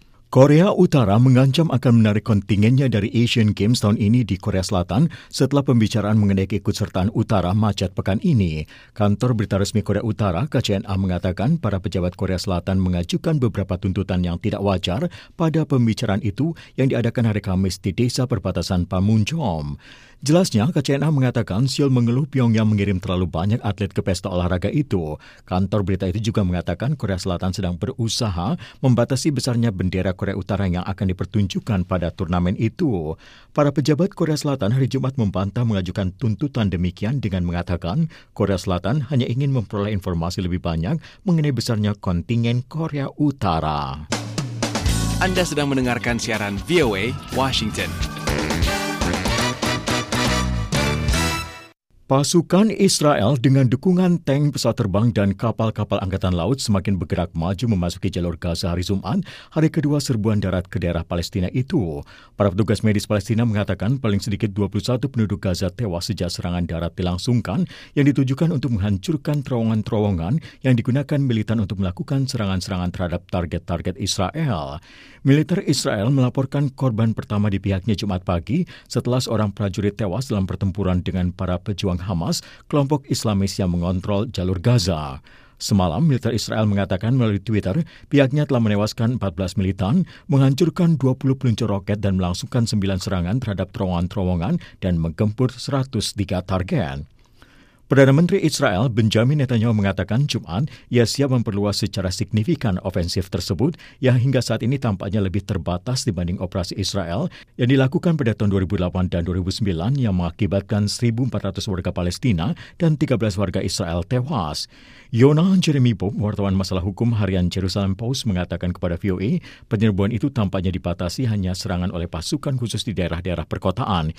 Korea Utara mengancam akan menarik kontingennya dari Asian Games tahun ini di Korea Selatan setelah pembicaraan mengenai keikutsertaan Utara macet pekan ini. Kantor berita resmi Korea Utara K C N A mengatakan para pejabat Korea Selatan mengajukan beberapa tuntutan yang tidak wajar pada pembicaraan itu yang diadakan hari Kamis di desa perbatasan Panmunjom. Jelasnya, K C N A mengatakan Seoul mengeluh Pyongyang mengirim terlalu banyak atlet ke pesta olahraga itu. Kantor berita itu juga mengatakan Korea Selatan sedang berusaha membatasi besarnya bendera Korea Utara yang akan dipertunjukkan pada turnamen itu. Para pejabat Korea Selatan hari Jumat membantah mengajukan tuntutan demikian dengan mengatakan Korea Selatan hanya ingin memperoleh informasi lebih banyak mengenai besarnya kontingen Korea Utara. Anda sedang mendengarkan siaran V O A Washington. Pasukan Israel dengan dukungan tank, pesawat terbang dan kapal-kapal angkatan laut semakin bergerak maju memasuki jalur Gaza hari Jumat, hari kedua serbuan darat ke daerah Palestina itu. Para petugas medis Palestina mengatakan paling sedikit dua puluh satu penduduk Gaza tewas sejak serangan darat dilangsungkan yang ditujukan untuk menghancurkan terowongan-terowongan yang digunakan militan untuk melakukan serangan-serangan terhadap target-target Israel. Militer Israel melaporkan korban pertama di pihaknya Jumat pagi setelah seorang prajurit tewas dalam pertempuran dengan para pejuang Hamas, kelompok Islamis yang mengontrol jalur Gaza. Semalam, militer Israel mengatakan melalui Twitter, pihaknya telah menewaskan empat belas militan, menghancurkan dua puluh peluncur roket dan melangsungkan sembilan serangan terhadap terowongan-terowongan dan menggempur seratus tiga target. Perdana Menteri Israel Benjamin Netanyahu mengatakan Jumat ia siap memperluas secara signifikan ofensif tersebut yang hingga saat ini tampaknya lebih terbatas dibanding operasi Israel yang dilakukan pada tahun dua ribu delapan dan dua ribu sembilan yang mengakibatkan seribu empat ratus warga Palestina dan tiga belas warga Israel tewas. Yonah Jeremy Bob, wartawan masalah hukum harian Jerusalem Post, mengatakan kepada V O A penyerbuan itu tampaknya dibatasi hanya serangan oleh pasukan khusus di daerah-daerah perkotaan.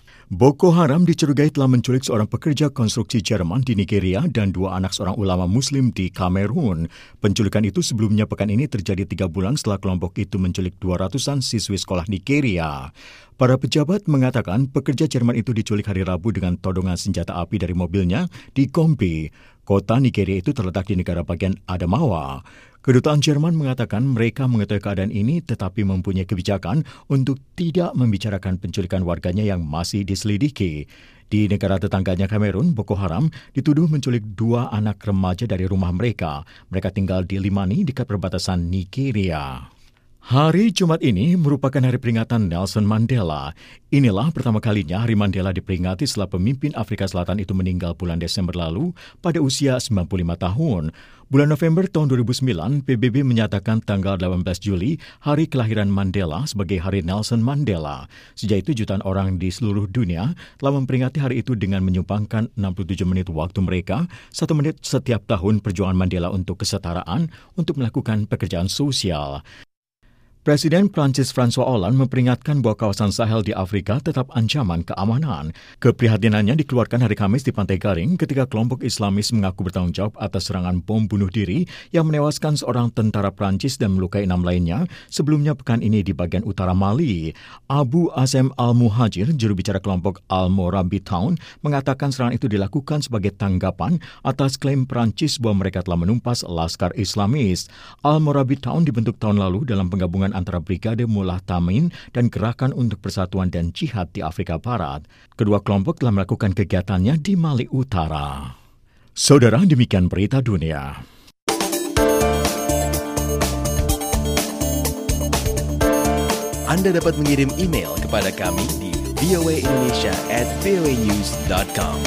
Boko Haram dicurigai telah menculik seorang pekerja konstruksi Jerman di Nigeria dan dua anak seorang ulama Muslim di Kamerun. Penculikan itu sebelumnya pekan ini terjadi tiga bulan setelah kelompok itu menculik dua ratusan siswi sekolah Nigeria. Para pejabat mengatakan pekerja Jerman itu diculik hari Rabu dengan todongan senjata api dari mobilnya di Gombe. Kota Nigeria itu terletak di negara bagian Adamawa. Kedutaan Jerman mengatakan mereka mengetahui keadaan ini tetapi mempunyai kebijakan untuk tidak membicarakan penculikan warganya yang masih diselidiki. Di negara tetangganya Kamerun, Boko Haram dituduh menculik dua anak remaja dari rumah mereka. Mereka tinggal di Limani dekat perbatasan Nigeria. Hari Jumat ini merupakan hari peringatan Nelson Mandela. Inilah pertama kalinya Hari Mandela diperingati setelah pemimpin Afrika Selatan itu meninggal bulan Desember lalu pada usia sembilan puluh lima tahun. Bulan November tahun dua ribu sembilan, P B B menyatakan tanggal delapan belas Juli hari kelahiran Mandela sebagai Hari Nelson Mandela. Sejak itu jutaan orang di seluruh dunia telah memperingati hari itu dengan menyumbangkan enam puluh tujuh menit waktu mereka, satu menit setiap tahun perjuangan Mandela untuk kesetaraan, untuk melakukan pekerjaan sosial. Presiden Prancis François Hollande memperingatkan bahwa kawasan Sahel di Afrika tetap ancaman keamanan. Keprihatinannya dikeluarkan hari Kamis di Pantai Garing ketika kelompok Islamis mengaku bertanggung jawab atas serangan bom bunuh diri yang menewaskan seorang tentara Prancis dan melukai enam lainnya sebelumnya pekan ini di bagian utara Mali. Abu Azem Al-Muhajir, juru bicara kelompok Al-Morabi Town, mengatakan serangan itu dilakukan sebagai tanggapan atas klaim Prancis bahwa mereka telah menumpas Laskar Islamis. Al-Morabi Town dibentuk tahun lalu dalam penggabungan antara Brigade Mullah Tamin dan Gerakan untuk Persatuan dan Jihad di Afrika Barat. Kedua kelompok telah melakukan kegiatannya di Mali Utara. Saudara, demikian berita dunia. Anda dapat mengirim email kepada kami di v o a indonesia at v o a news dot com.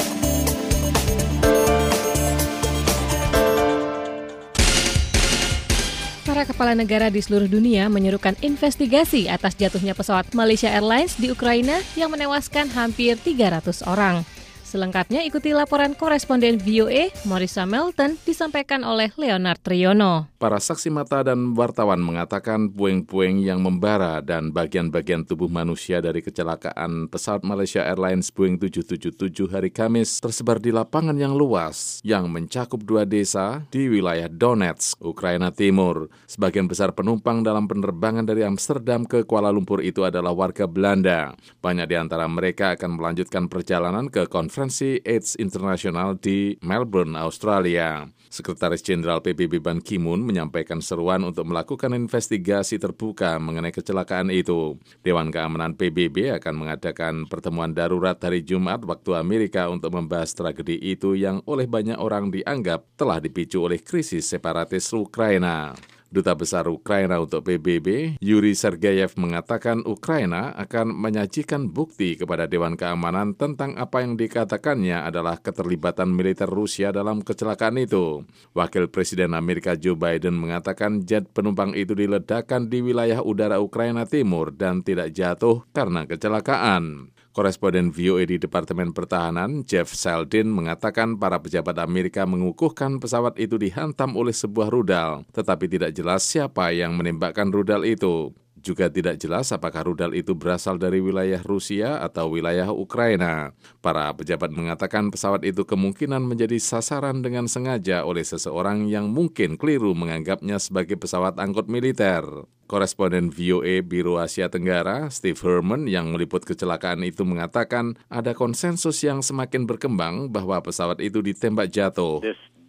Para kepala negara di seluruh dunia menyerukan investigasi atas jatuhnya pesawat Malaysia Airlines di Ukraina yang menewaskan hampir tiga ratus orang. Selengkapnya ikuti laporan koresponden V O A, Marissa Melton, disampaikan oleh Leonard Triono. Para saksi mata dan wartawan mengatakan puing-puing yang membara dan bagian-bagian tubuh manusia dari kecelakaan pesawat Malaysia Airlines Boeing tujuh tujuh tujuh hari Kamis tersebar di lapangan yang luas yang mencakup dua desa di wilayah Donetsk, Ukraina Timur. Sebagian besar penumpang dalam penerbangan dari Amsterdam ke Kuala Lumpur itu adalah warga Belanda. Banyak di antara mereka akan melanjutkan perjalanan ke konferensi AIDS Internasional di Melbourne, Australia. Sekretaris Jenderal P B B Ban Ki-moon menyampaikan seruan untuk melakukan investigasi terbuka mengenai kecelakaan itu. Dewan Keamanan P B B akan mengadakan pertemuan darurat hari Jumat waktu Amerika untuk membahas tragedi itu yang oleh banyak orang dianggap telah dipicu oleh krisis separatis Ukraina. Duta Besar Ukraina untuk P B B, Yuri Sergeyev, mengatakan Ukraina akan menyajikan bukti kepada Dewan Keamanan tentang apa yang dikatakannya adalah keterlibatan militer Rusia dalam kecelakaan itu. Wakil Presiden Amerika Joe Biden mengatakan jet penumpang itu diledakkan di wilayah udara Ukraina Timur dan tidak jatuh karena kecelakaan. Koresponden V O A di Departemen Pertahanan, Jeff Seldin, mengatakan para pejabat Amerika mengukuhkan pesawat itu dihantam oleh sebuah rudal, tetapi tidak jelas siapa yang menembakkan rudal itu. Juga tidak jelas apakah rudal itu berasal dari wilayah Rusia atau wilayah Ukraina. Para pejabat mengatakan pesawat itu kemungkinan menjadi sasaran dengan sengaja oleh seseorang yang mungkin keliru menganggapnya sebagai pesawat angkut militer. Koresponden V O A Biro Asia Tenggara, Steve Herman, yang meliput kecelakaan itu mengatakan ada konsensus yang semakin berkembang bahwa pesawat itu ditembak jatuh.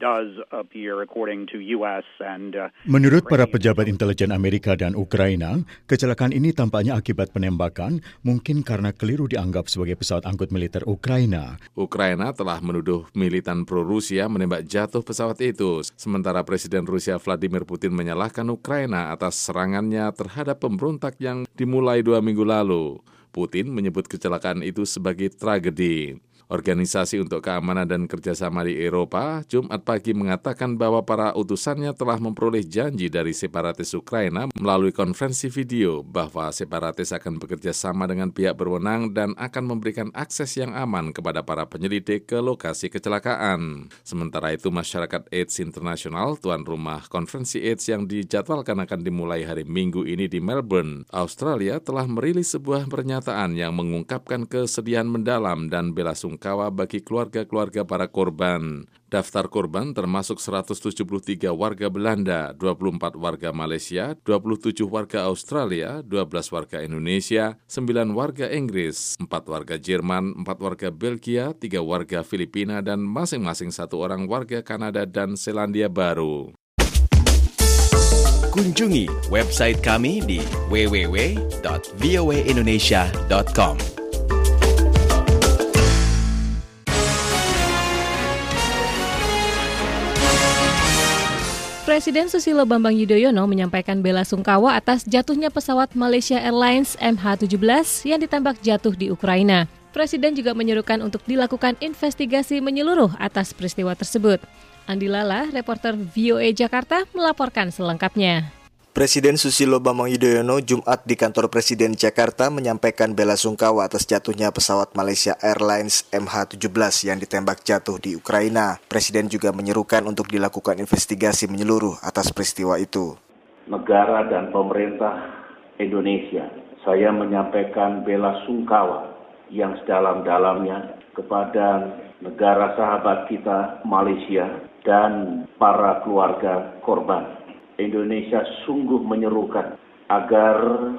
Menurut para pejabat intelijen Amerika dan Ukraina, kecelakaan ini tampaknya akibat penembakan, mungkin karena keliru dianggap sebagai pesawat angkut militer Ukraina. Ukraina telah menuduh militan pro-Rusia menembak jatuh pesawat itu, sementara Presiden Rusia Vladimir Putin menyalahkan Ukraina atas serangannya terhadap pemberontak yang dimulai dua minggu lalu. Putin menyebut kecelakaan itu sebagai tragedi. Organisasi untuk Keamanan dan Kerjasama di Eropa Jumat pagi mengatakan bahwa para utusannya telah memperoleh janji dari separatis Ukraina melalui konferensi video bahwa separatis akan bekerja sama dengan pihak berwenang dan akan memberikan akses yang aman kepada para penyelidik ke lokasi kecelakaan. Sementara itu, Masyarakat AIDS Internasional, tuan rumah konferensi AIDS yang dijadwalkan akan dimulai hari Minggu ini di Melbourne, Australia, telah merilis sebuah pernyataan yang mengungkapkan kesedihan mendalam dan bela sungkawa bagi keluarga-keluarga para korban. Daftar korban termasuk seratus tujuh puluh tiga warga Belanda, dua puluh empat warga Malaysia, dua puluh tujuh warga Australia, dua belas warga Indonesia, sembilan warga Inggris, empat warga Jerman, empat warga Belgia, tiga warga Filipina, dan masing-masing satu orang warga Kanada dan Selandia Baru. Kunjungi website kami di w w w dot v o a indonesia dot com. Presiden Susilo Bambang Yudhoyono menyampaikan bela sungkawa atas jatuhnya pesawat Malaysia Airlines M H tujuh belas yang ditembak jatuh di Ukraina. Presiden juga menyerukan untuk dilakukan investigasi menyeluruh atas peristiwa tersebut. Andi Lala, reporter V O A Jakarta, melaporkan selengkapnya. Presiden Susilo Bambang Yudhoyono Jumat di kantor Presiden Jakarta menyampaikan bela sungkawa atas jatuhnya pesawat Malaysia Airlines M H tujuh belas yang ditembak jatuh di Ukraina. Presiden juga menyerukan untuk dilakukan investigasi menyeluruh atas peristiwa itu. Negara dan pemerintah Indonesia, saya menyampaikan bela sungkawa yang sedalam-dalamnya kepada negara sahabat kita Malaysia dan para keluarga korban. Indonesia sungguh menyerukan agar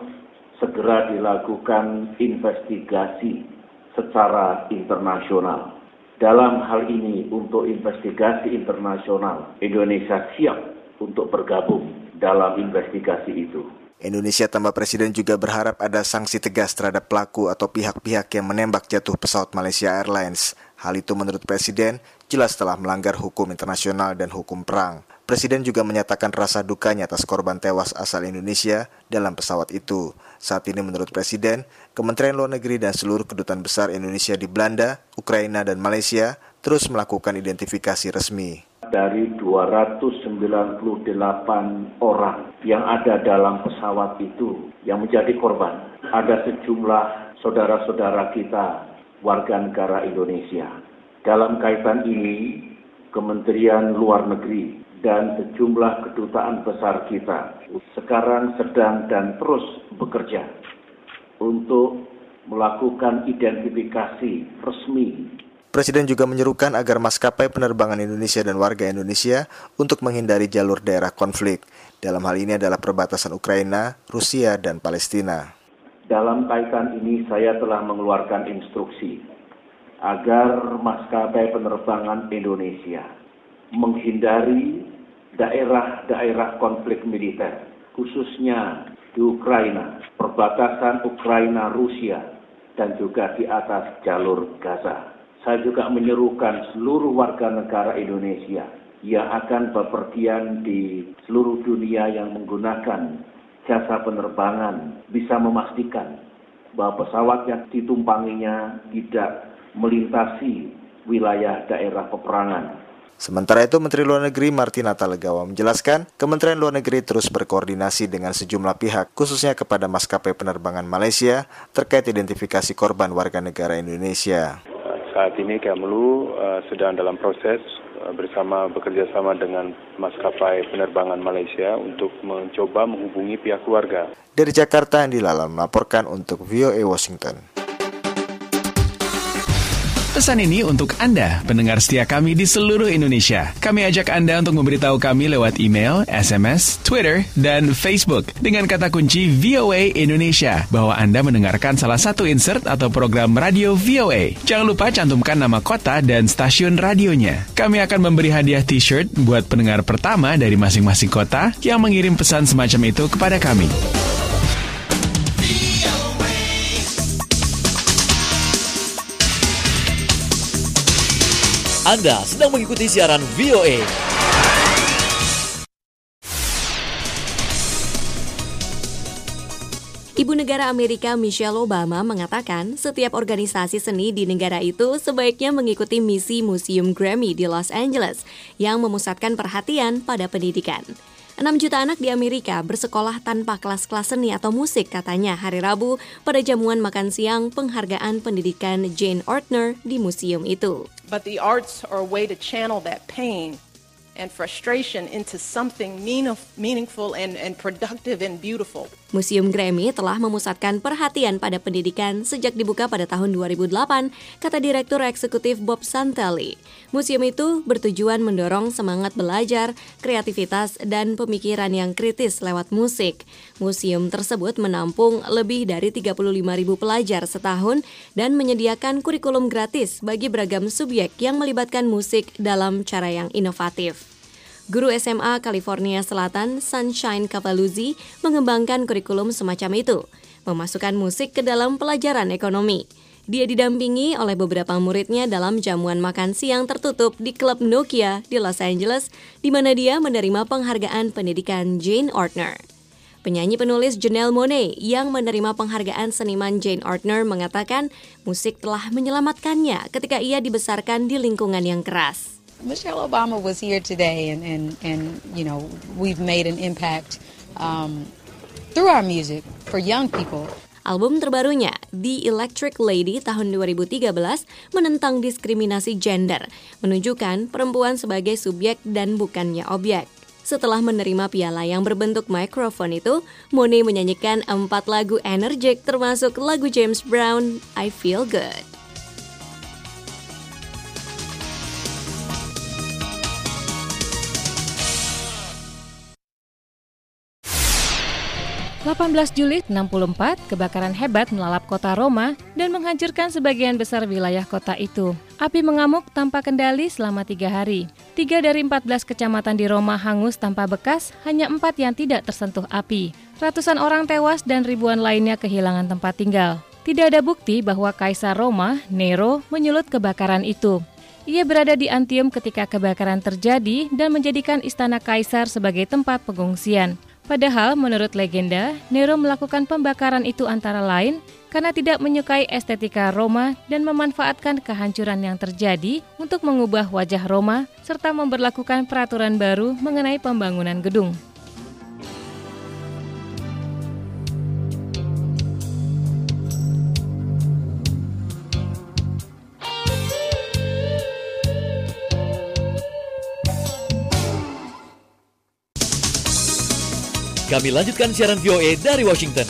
segera dilakukan investigasi secara internasional. Dalam hal ini, untuk investigasi internasional, Indonesia siap untuk bergabung dalam investigasi itu. Indonesia, tambah Presiden, juga berharap ada sanksi tegas terhadap pelaku atau pihak-pihak yang menembak jatuh pesawat Malaysia Airlines. Hal itu menurut Presiden jelas telah melanggar hukum internasional dan hukum perang. Presiden juga menyatakan rasa dukanya atas korban tewas asal Indonesia dalam pesawat itu. Saat ini menurut Presiden, Kementerian Luar Negeri dan seluruh kedutaan besar Indonesia di Belanda, Ukraina, dan Malaysia terus melakukan identifikasi resmi. Dari dua ratus sembilan puluh delapan orang yang ada dalam pesawat itu yang menjadi korban, ada sejumlah saudara-saudara kita warga negara Indonesia. Dalam kaitan ini, Kementerian Luar Negeri dan sejumlah kedutaan besar kita sekarang sedang dan terus bekerja untuk melakukan identifikasi resmi. Presiden juga menyerukan agar maskapai penerbangan Indonesia dan warga Indonesia untuk menghindari jalur daerah konflik. Dalam hal ini adalah perbatasan Ukraina, Rusia, dan Palestina. Dalam kaitan ini saya telah mengeluarkan instruksi agar maskapai penerbangan Indonesia menghindari daerah-daerah konflik militer, khususnya di Ukraina, perbatasan Ukraina-Rusia, dan juga di atas jalur Gaza. Saya juga menyerukan seluruh warga negara Indonesia yang akan bepergian di seluruh dunia yang menggunakan jasa penerbangan bisa memastikan bahwa pesawat yang ditumpanginya tidak melintasi wilayah daerah peperangan. Sementara itu, Menteri Luar Negeri Marty Natalegawa menjelaskan, Kementerian Luar Negeri terus berkoordinasi dengan sejumlah pihak, khususnya kepada maskapai penerbangan Malaysia, terkait identifikasi korban warga negara Indonesia. Saat ini Kemlu uh, sedang dalam proses uh, bersama bekerja sama dengan maskapai penerbangan Malaysia untuk mencoba menghubungi pihak keluarga. Dari Jakarta, Andi Lala melaporkan untuk V O A Washington. Pesan ini untuk Anda, pendengar setia kami di seluruh Indonesia. Kami ajak Anda untuk memberitahu kami lewat email, S M S, Twitter, dan Facebook dengan kata kunci V O A Indonesia bahwa Anda mendengarkan salah satu insert atau program radio V O A. Jangan lupa cantumkan nama kota dan stasiun radionya. Kami akan memberi hadiah t-shirt buat pendengar pertama dari masing-masing kota yang mengirim pesan semacam itu kepada kami. Anda sedang mengikuti siaran V O A. Ibu negara Amerika Michelle Obama mengatakan setiap organisasi seni di negara itu sebaiknya mengikuti misi Museum Grammy di Los Angeles yang memusatkan perhatian pada pendidikan. enam juta anak di Amerika bersekolah tanpa kelas-kelas seni atau musik, katanya hari Rabu pada jamuan makan siang penghargaan pendidikan Jane Ortner di museum itu. But the arts are a way to channel that pain and frustration into something meaningful and, and productive and beautiful. Museum Grammy telah memusatkan perhatian pada pendidikan sejak dibuka pada tahun dua ribu delapan, kata Direktur Eksekutif Bob Santelli. Museum itu bertujuan mendorong semangat belajar, kreativitas, dan pemikiran yang kritis lewat musik. Museum tersebut menampung lebih dari tiga puluh lima ribu pelajar setahun dan menyediakan kurikulum gratis bagi beragam subjek yang melibatkan musik dalam cara yang inovatif. Guru S M A California Selatan, Sunshine Cavalluzzi, mengembangkan kurikulum semacam itu, memasukkan musik ke dalam pelajaran ekonomi. Dia didampingi oleh beberapa muridnya dalam jamuan makan siang tertutup di klub Nokia di Los Angeles, di mana dia menerima penghargaan pendidikan Jane Ortner. Penyanyi penulis Janelle Monáe yang menerima penghargaan seniman Jane Ortner mengatakan musik telah menyelamatkannya ketika ia dibesarkan di lingkungan yang keras. Michelle Obama was here today, and, and, and you know, we've made an impact um, through our music for young people. Album terbarunya, The Electric Lady tahun dua ribu tiga belas, menentang diskriminasi gender, menunjukkan perempuan sebagai subjek dan bukannya objek. Setelah menerima piala yang berbentuk mikrofon itu, Monáe menyanyikan empat lagu energik termasuk lagu James Brown, I Feel Good. delapan belas Juli enam puluh empat, kebakaran hebat melalap kota Roma dan menghancurkan sebagian besar wilayah kota itu. Api mengamuk tanpa kendali selama tiga hari. Tiga dari empat belas kecamatan di Roma hangus tanpa bekas, hanya empat yang tidak tersentuh api. Ratusan orang tewas dan ribuan lainnya kehilangan tempat tinggal. Tidak ada bukti bahwa Kaisar Roma, Nero, menyulut kebakaran itu. Ia berada di Antium ketika kebakaran terjadi dan menjadikan istana Kaisar sebagai tempat pengungsian. Padahal menurut legenda, Nero melakukan pembakaran itu antara lain karena tidak menyukai estetika Roma dan memanfaatkan kehancuran yang terjadi untuk mengubah wajah Roma serta memberlakukan peraturan baru mengenai pembangunan gedung. Kami lanjutkan siaran V O A dari Washington.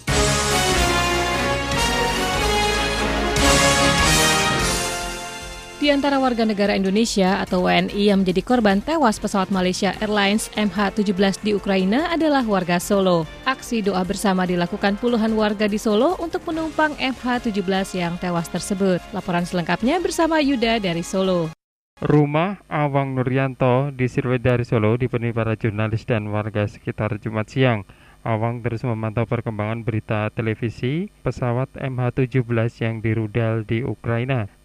Di antara warga negara Indonesia atau W N I yang menjadi korban tewas pesawat Malaysia Airlines M H tujuh belas di Ukraina adalah warga Solo. Aksi doa bersama dilakukan puluhan warga di Solo untuk penumpang M H tujuh belas yang tewas tersebut. Laporan selengkapnya bersama Yuda dari Solo. Rumah Awang Nuryanto di Sirwe dari Solo dipenuhi para jurnalis dan warga sekitar Jumat siang. Awang terus memantau perkembangan berita televisi pesawat M H tujuh belas yang dirudal di Ukraina.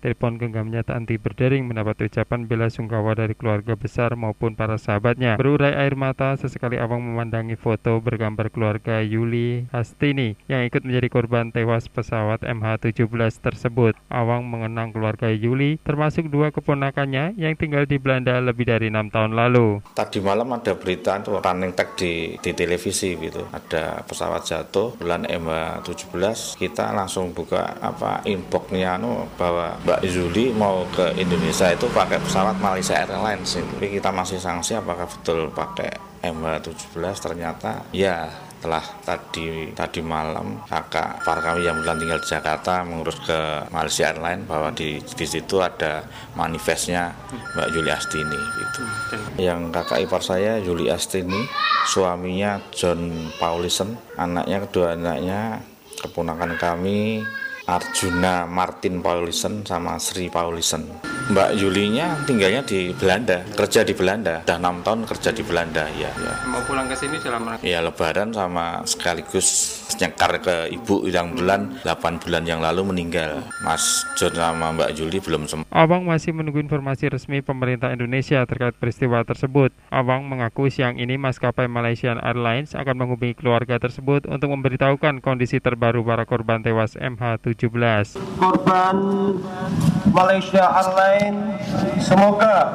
telepon genggamnya tak henti berdering mendapat ucapan bela sungkawa dari keluarga besar maupun para sahabatnya. Berurai air mata, sesekali Awang memandangi foto bergambar keluarga Yuli Hastini yang ikut menjadi korban tewas pesawat M H tujuh belas tersebut. Awang mengenang keluarga Yuli, termasuk dua keponakannya yang tinggal di Belanda lebih dari enam tahun lalu. Tadi malam ada berita tuh running tag di, di televisi gitu. Ada pesawat jatuh bulan M H tujuh belas. Kita langsung buka apa inboxnya anu bahwa Mbak Yuli mau ke Indonesia itu pakai pesawat Malaysia Airlines. Tapi kita masih sanksi apakah betul pakai M H tujuh belas. Ternyata ya telah tadi tadi malam kakak para kami yang bulan tinggal di Jakarta mengurus ke Malaysia Airlines bahwa di di situ ada manifestnya Mbak Yuli Hastini gitu. Yang kakak ipar saya Yuli Hastini, suaminya John Paulison, anaknya kedua anaknya keponakan kami Arjuna Martin Paulison sama Sri Paulison. Mbak Yulinya tinggalnya di Belanda, kerja di Belanda, udah enam tahun kerja di Belanda ya. ya. Mau pulang ke sini dalam rangka? Ya lebaran sama sekaligus nyekar ke ibu yang bulan delapan bulan yang lalu meninggal. Mas John sama Mbak Yuli belum sempat. Abang masih menunggu informasi resmi pemerintah Indonesia terkait peristiwa tersebut. Abang mengaku siang ini maskapai Malaysia Airlines akan menghubungi keluarga tersebut untuk memberitahukan kondisi terbaru para korban tewas M H tujuh belas. Korban Malaysia Airlines, semoga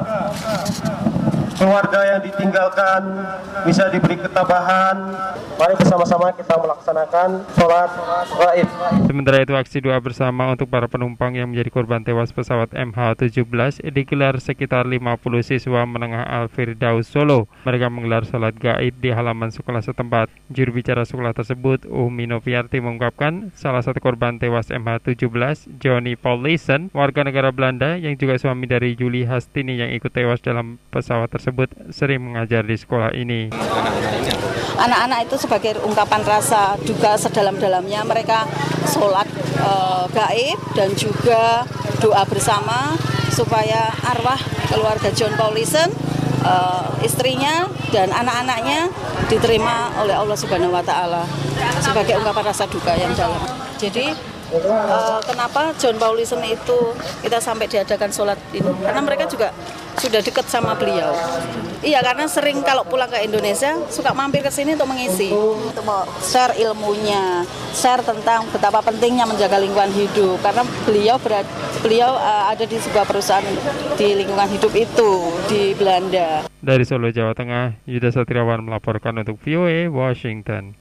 keluarga yang ditinggalkan bisa diberi ketabahan. Mari bersama-sama kita melaksanakan sholat gaib. Sementara itu, aksi doa bersama untuk para penumpang yang menjadi korban tewas pesawat M H tujuh belas digelar sekitar lima puluh siswa menengah Al-Firdaus Solo. Mereka menggelar sholat gaib di halaman sekolah setempat. Juru bicara sekolah tersebut, Umi Noviarti, mengungkapkan salah satu korban tewas M H tujuh belas, Johnny Paulison, warga negara Belanda yang juga suami dari Yuli Hastini yang ikut tewas dalam pesawat tersebut, sering mengajar di sekolah ini. Anak-anak itu sebagai ungkapan rasa duka sedalam-dalamnya, mereka sholat e, gaib dan juga doa bersama supaya arwah keluarga John Paulison, e, istrinya dan anak-anaknya diterima oleh Allah Subhanahu Wa Taala sebagai ungkapan rasa duka yang dalam. Jadi Uh, kenapa John Paulison itu kita sampai diadakan sholat ini? Karena mereka juga sudah dekat sama beliau. Iya, karena sering kalau pulang ke Indonesia suka mampir ke sini untuk mengisi, untuk share ilmunya, share tentang betapa pentingnya menjaga lingkungan hidup. Karena beliau berat, beliau uh, ada di sebuah perusahaan di lingkungan hidup itu di Belanda. Dari Solo, Jawa Tengah, Yuda Satriawan melaporkan untuk V O A Washington.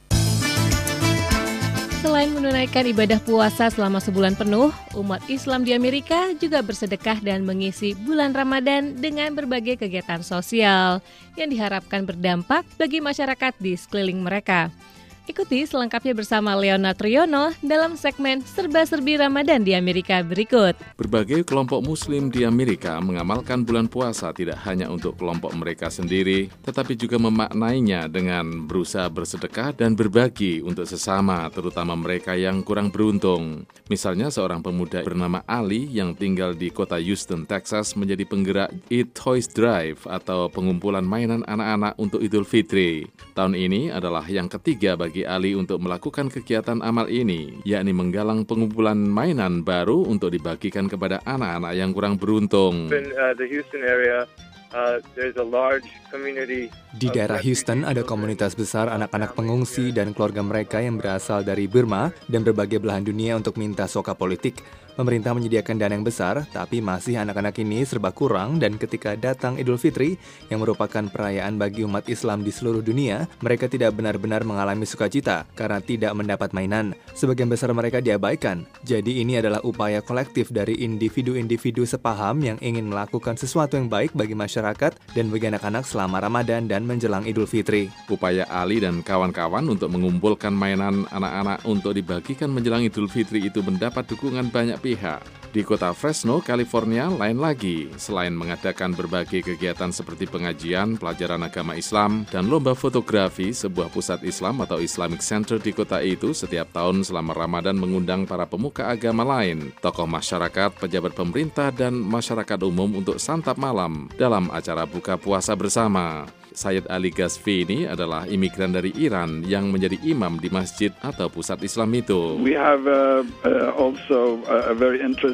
Selain menunaikan ibadah puasa selama sebulan penuh, umat Islam di Amerika juga bersedekah dan mengisi bulan Ramadan dengan berbagai kegiatan sosial yang diharapkan berdampak bagi masyarakat di sekeliling mereka. Ikuti selengkapnya bersama Leonard Triono dalam segmen Serba-Serbi Ramadan di Amerika berikut. Berbagai kelompok Muslim di Amerika mengamalkan bulan puasa tidak hanya untuk kelompok mereka sendiri, tetapi juga memaknainya dengan berusaha bersedekah dan berbagi untuk sesama, terutama mereka yang kurang beruntung. Misalnya seorang pemuda bernama Ali yang tinggal di kota Houston, Texas menjadi penggerak Eat Toys Drive atau pengumpulan mainan anak-anak untuk Idul Fitri. Tahun ini adalah yang ketiga bagi bagi Ali untuk melakukan kegiatan amal ini, yakni menggalang pengumpulan mainan baru untuk dibagikan kepada anak-anak yang kurang beruntung. In, uh, the Houston area, uh, there's a large community. Di daerah Houston ada komunitas besar anak-anak pengungsi dan keluarga mereka yang berasal dari Burma dan berbagai belahan dunia untuk minta soka politik. Pemerintah menyediakan dana yang besar, tapi masih anak-anak ini serba kurang dan ketika datang Idul Fitri, yang merupakan perayaan bagi umat Islam di seluruh dunia, mereka tidak benar-benar mengalami sukacita karena tidak mendapat mainan. Sebagian besar mereka diabaikan. Jadi ini adalah upaya kolektif dari individu-individu sepaham yang ingin melakukan sesuatu yang baik bagi masyarakat dan bagi anak-anak selama Ramadan dan menjelang Idul Fitri. Upaya Ali dan kawan-kawan untuk mengumpulkan mainan anak-anak untuk dibagikan menjelang Idul Fitri itu mendapat dukungan banyak pihak. Di kota Fresno, California, lain lagi. Selain mengadakan berbagai kegiatan seperti pengajian, pelajaran agama Islam, dan lomba fotografi, sebuah pusat Islam atau Islamic Center di kota itu setiap tahun selama Ramadan mengundang para pemuka agama lain, tokoh masyarakat, pejabat pemerintah, dan masyarakat umum untuk santap malam dalam acara buka puasa bersama. Sayyid Ali Ghazvi ini adalah imigran dari Iran yang menjadi imam di masjid atau pusat Islam itu. We have uh, uh, also a very interest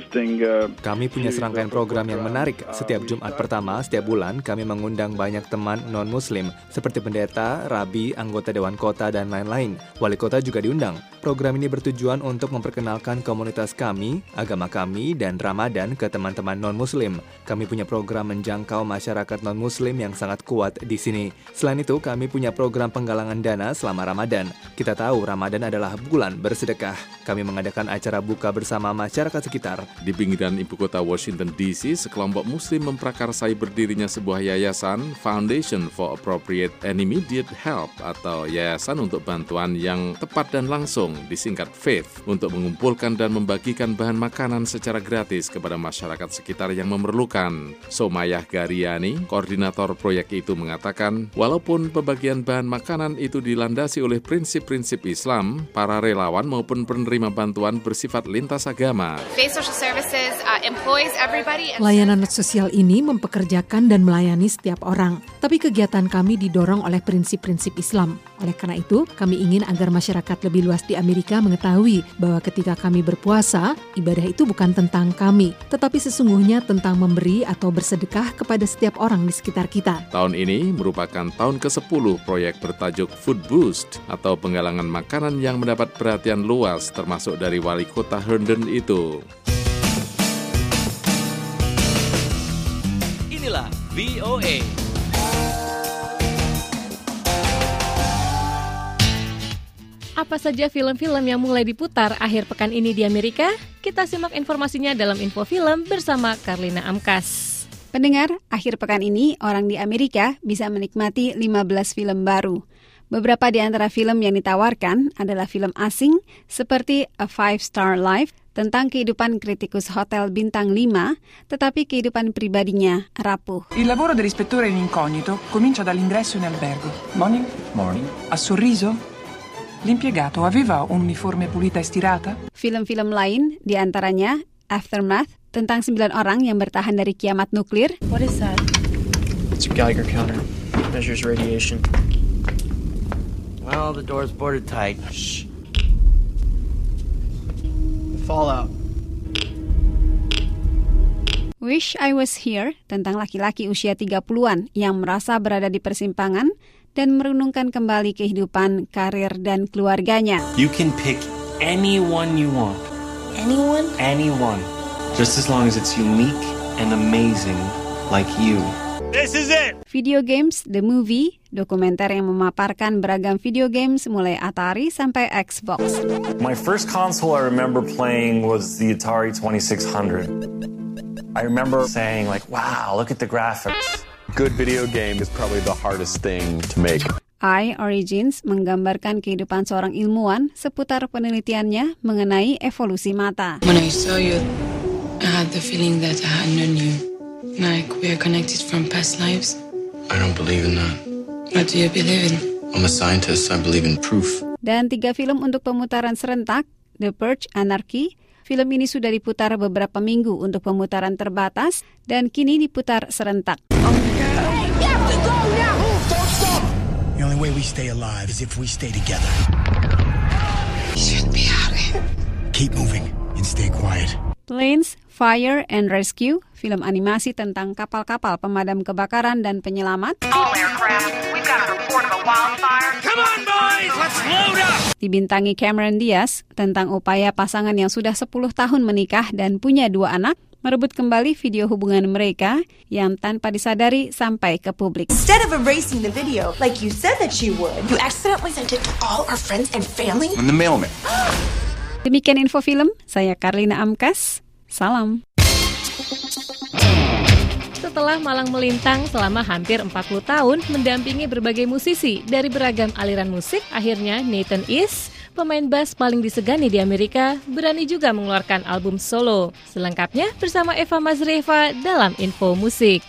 interesting. Uh, kami punya serangkaian program yang menarik. Setiap Jumat pertama setiap bulan kami mengundang banyak teman non-muslim seperti pendeta, rabi, anggota dewan kota dan lain-lain. Wali kota juga diundang. Program ini bertujuan untuk memperkenalkan komunitas kami, agama kami, dan Ramadan ke teman-teman non-muslim. Kami punya program menjangkau masyarakat non-muslim yang sangat kuat di sini. Selain itu, kami punya program penggalangan dana selama Ramadan. Kita tahu Ramadan adalah bulan bersedekah. Kami mengadakan acara buka bersama masyarakat sekitar. Di pinggiran ibu kota Washington D C, sekelompok muslim memprakarsai berdirinya sebuah yayasan Foundation for Appropriate and Immediate Help atau yayasan untuk bantuan yang tepat dan langsung, disingkat Faith, untuk mengumpulkan dan membagikan bahan makanan secara gratis kepada masyarakat sekitar yang memerlukan. Somayah Garyani, koordinator proyek itu, mengatakan, walaupun pembagian bahan makanan itu dilandasi oleh prinsip-prinsip Islam, para relawan maupun penerima bantuan bersifat lintas agama. Layanan sosial ini mempekerjakan dan melayani setiap orang, tapi kegiatan kami didorong oleh prinsip-prinsip Islam. Oleh karena itu, kami ingin agar masyarakat lebih luas di Amerika mengetahui bahwa ketika kami berpuasa, ibadah itu bukan tentang kami, tetapi sesungguhnya tentang memberi atau bersedekah kepada setiap orang di sekitar kita. Tahun ini merupakan tahun kesepuluh proyek bertajuk Food Boost atau penggalangan makanan yang mendapat perhatian luas termasuk dari wali kota Herndon itu. Inilah V O A. Apa saja film-film yang mulai diputar akhir pekan ini di Amerika? Kita simak informasinya dalam Info Film bersama Karlina Amkas. Pendengar, akhir pekan ini orang di Amerika bisa menikmati lima belas film baru. Beberapa di antara film yang ditawarkan adalah film asing seperti A Five Star Life tentang kehidupan kritikus hotel bintang lima, tetapi kehidupan pribadinya rapuh. Il lavoro dell'ispettore in incognito comincia dall'ingresso in albergo. Morning. Morning. A sorriso? L'impiegato aveva un'uniforme pulita e stirata? Film-film lain di antaranya Aftermath tentang sembilan orang yang bertahan dari kiamat nuklir. What is that? It's a Geiger counter. Measures radiation. Well, the door's boarded tight. Shh. The fallout. Wish I Was Here tentang laki-laki usia tiga puluhan yang merasa berada di persimpangan dan merenungkan kembali kehidupan, karir, dan keluarganya. You can pick anyone you want. Anyone? Anyone. Just as long as it's unique and amazing like you. This is it! Video Games, The Movie, dokumenter yang memaparkan beragam video games mulai Atari sampai Xbox. My first console I remember playing was the Atari twenty-six hundred. I remember saying like, wow, look at the graphics. Good video game is probably the hardest thing to make. I, Origins, menggambarkan kehidupan seorang ilmuwan seputar penelitiannya mengenai evolusi mata. When I saw you, I had the feeling that I had known you. Like we are connected from past lives. I don't believe in that. What do you believe in? I'm a scientist. I believe in proof. Dan tiga film untuk pemutaran serentak, The Purge, Anarchy. Film ini sudah diputar beberapa minggu untuk pemutaran terbatas dan kini diputar serentak. The only way we stay alive is if we stay together. Keep moving and stay quiet. Planes, Fire and Rescue, film animasi tentang kapal-kapal pemadam kebakaran dan penyelamat. All aircraft, we've got a report of a wildfire. Come on, boys, let's load up! Dibintangi Cameron Diaz tentang upaya pasangan yang sudah sepuluh tahun menikah dan punya dua anak merebut kembali video hubungan mereka yang tanpa disadari sampai ke publik. Instead of erasing the video like you said that you would, you accidentally sent it to all our friends and family. I'm the mailman. Demikian Info Film, saya Karlina Amkas, salam. Setelah malang melintang selama hampir empat puluh tahun mendampingi berbagai musisi dari beragam aliran musik, akhirnya Nathan East, pemain bass paling disegani di Amerika, berani juga mengeluarkan album solo. Selengkapnya bersama Eva Mazreva dalam Info Musik.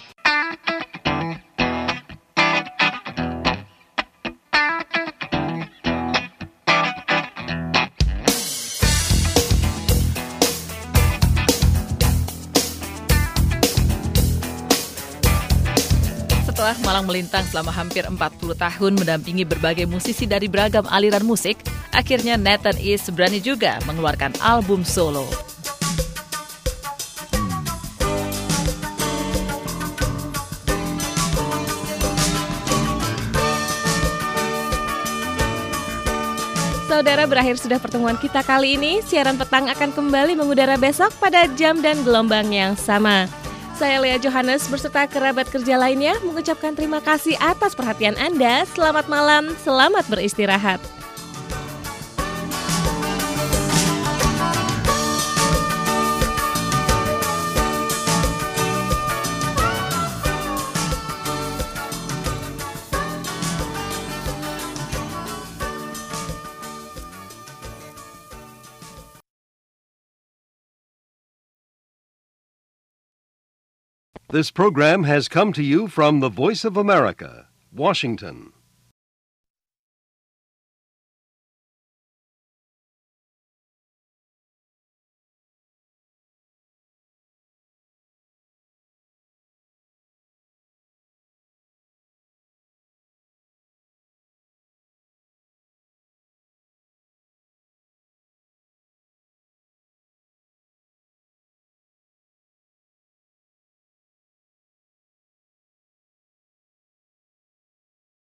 Setelah malang melintang selama hampir empat puluh tahun mendampingi berbagai musisi dari beragam aliran musik, akhirnya Nathan East berani juga mengeluarkan album solo. Saudara, berakhir sudah pertemuan kita kali ini. Siaran petang akan kembali mengudara besok pada jam dan gelombang yang sama. Saya Lea Johannes beserta kerabat kerja lainnya mengucapkan terima kasih atas perhatian Anda. Selamat malam, selamat beristirahat. This program has come to you from the Voice of America, Washington.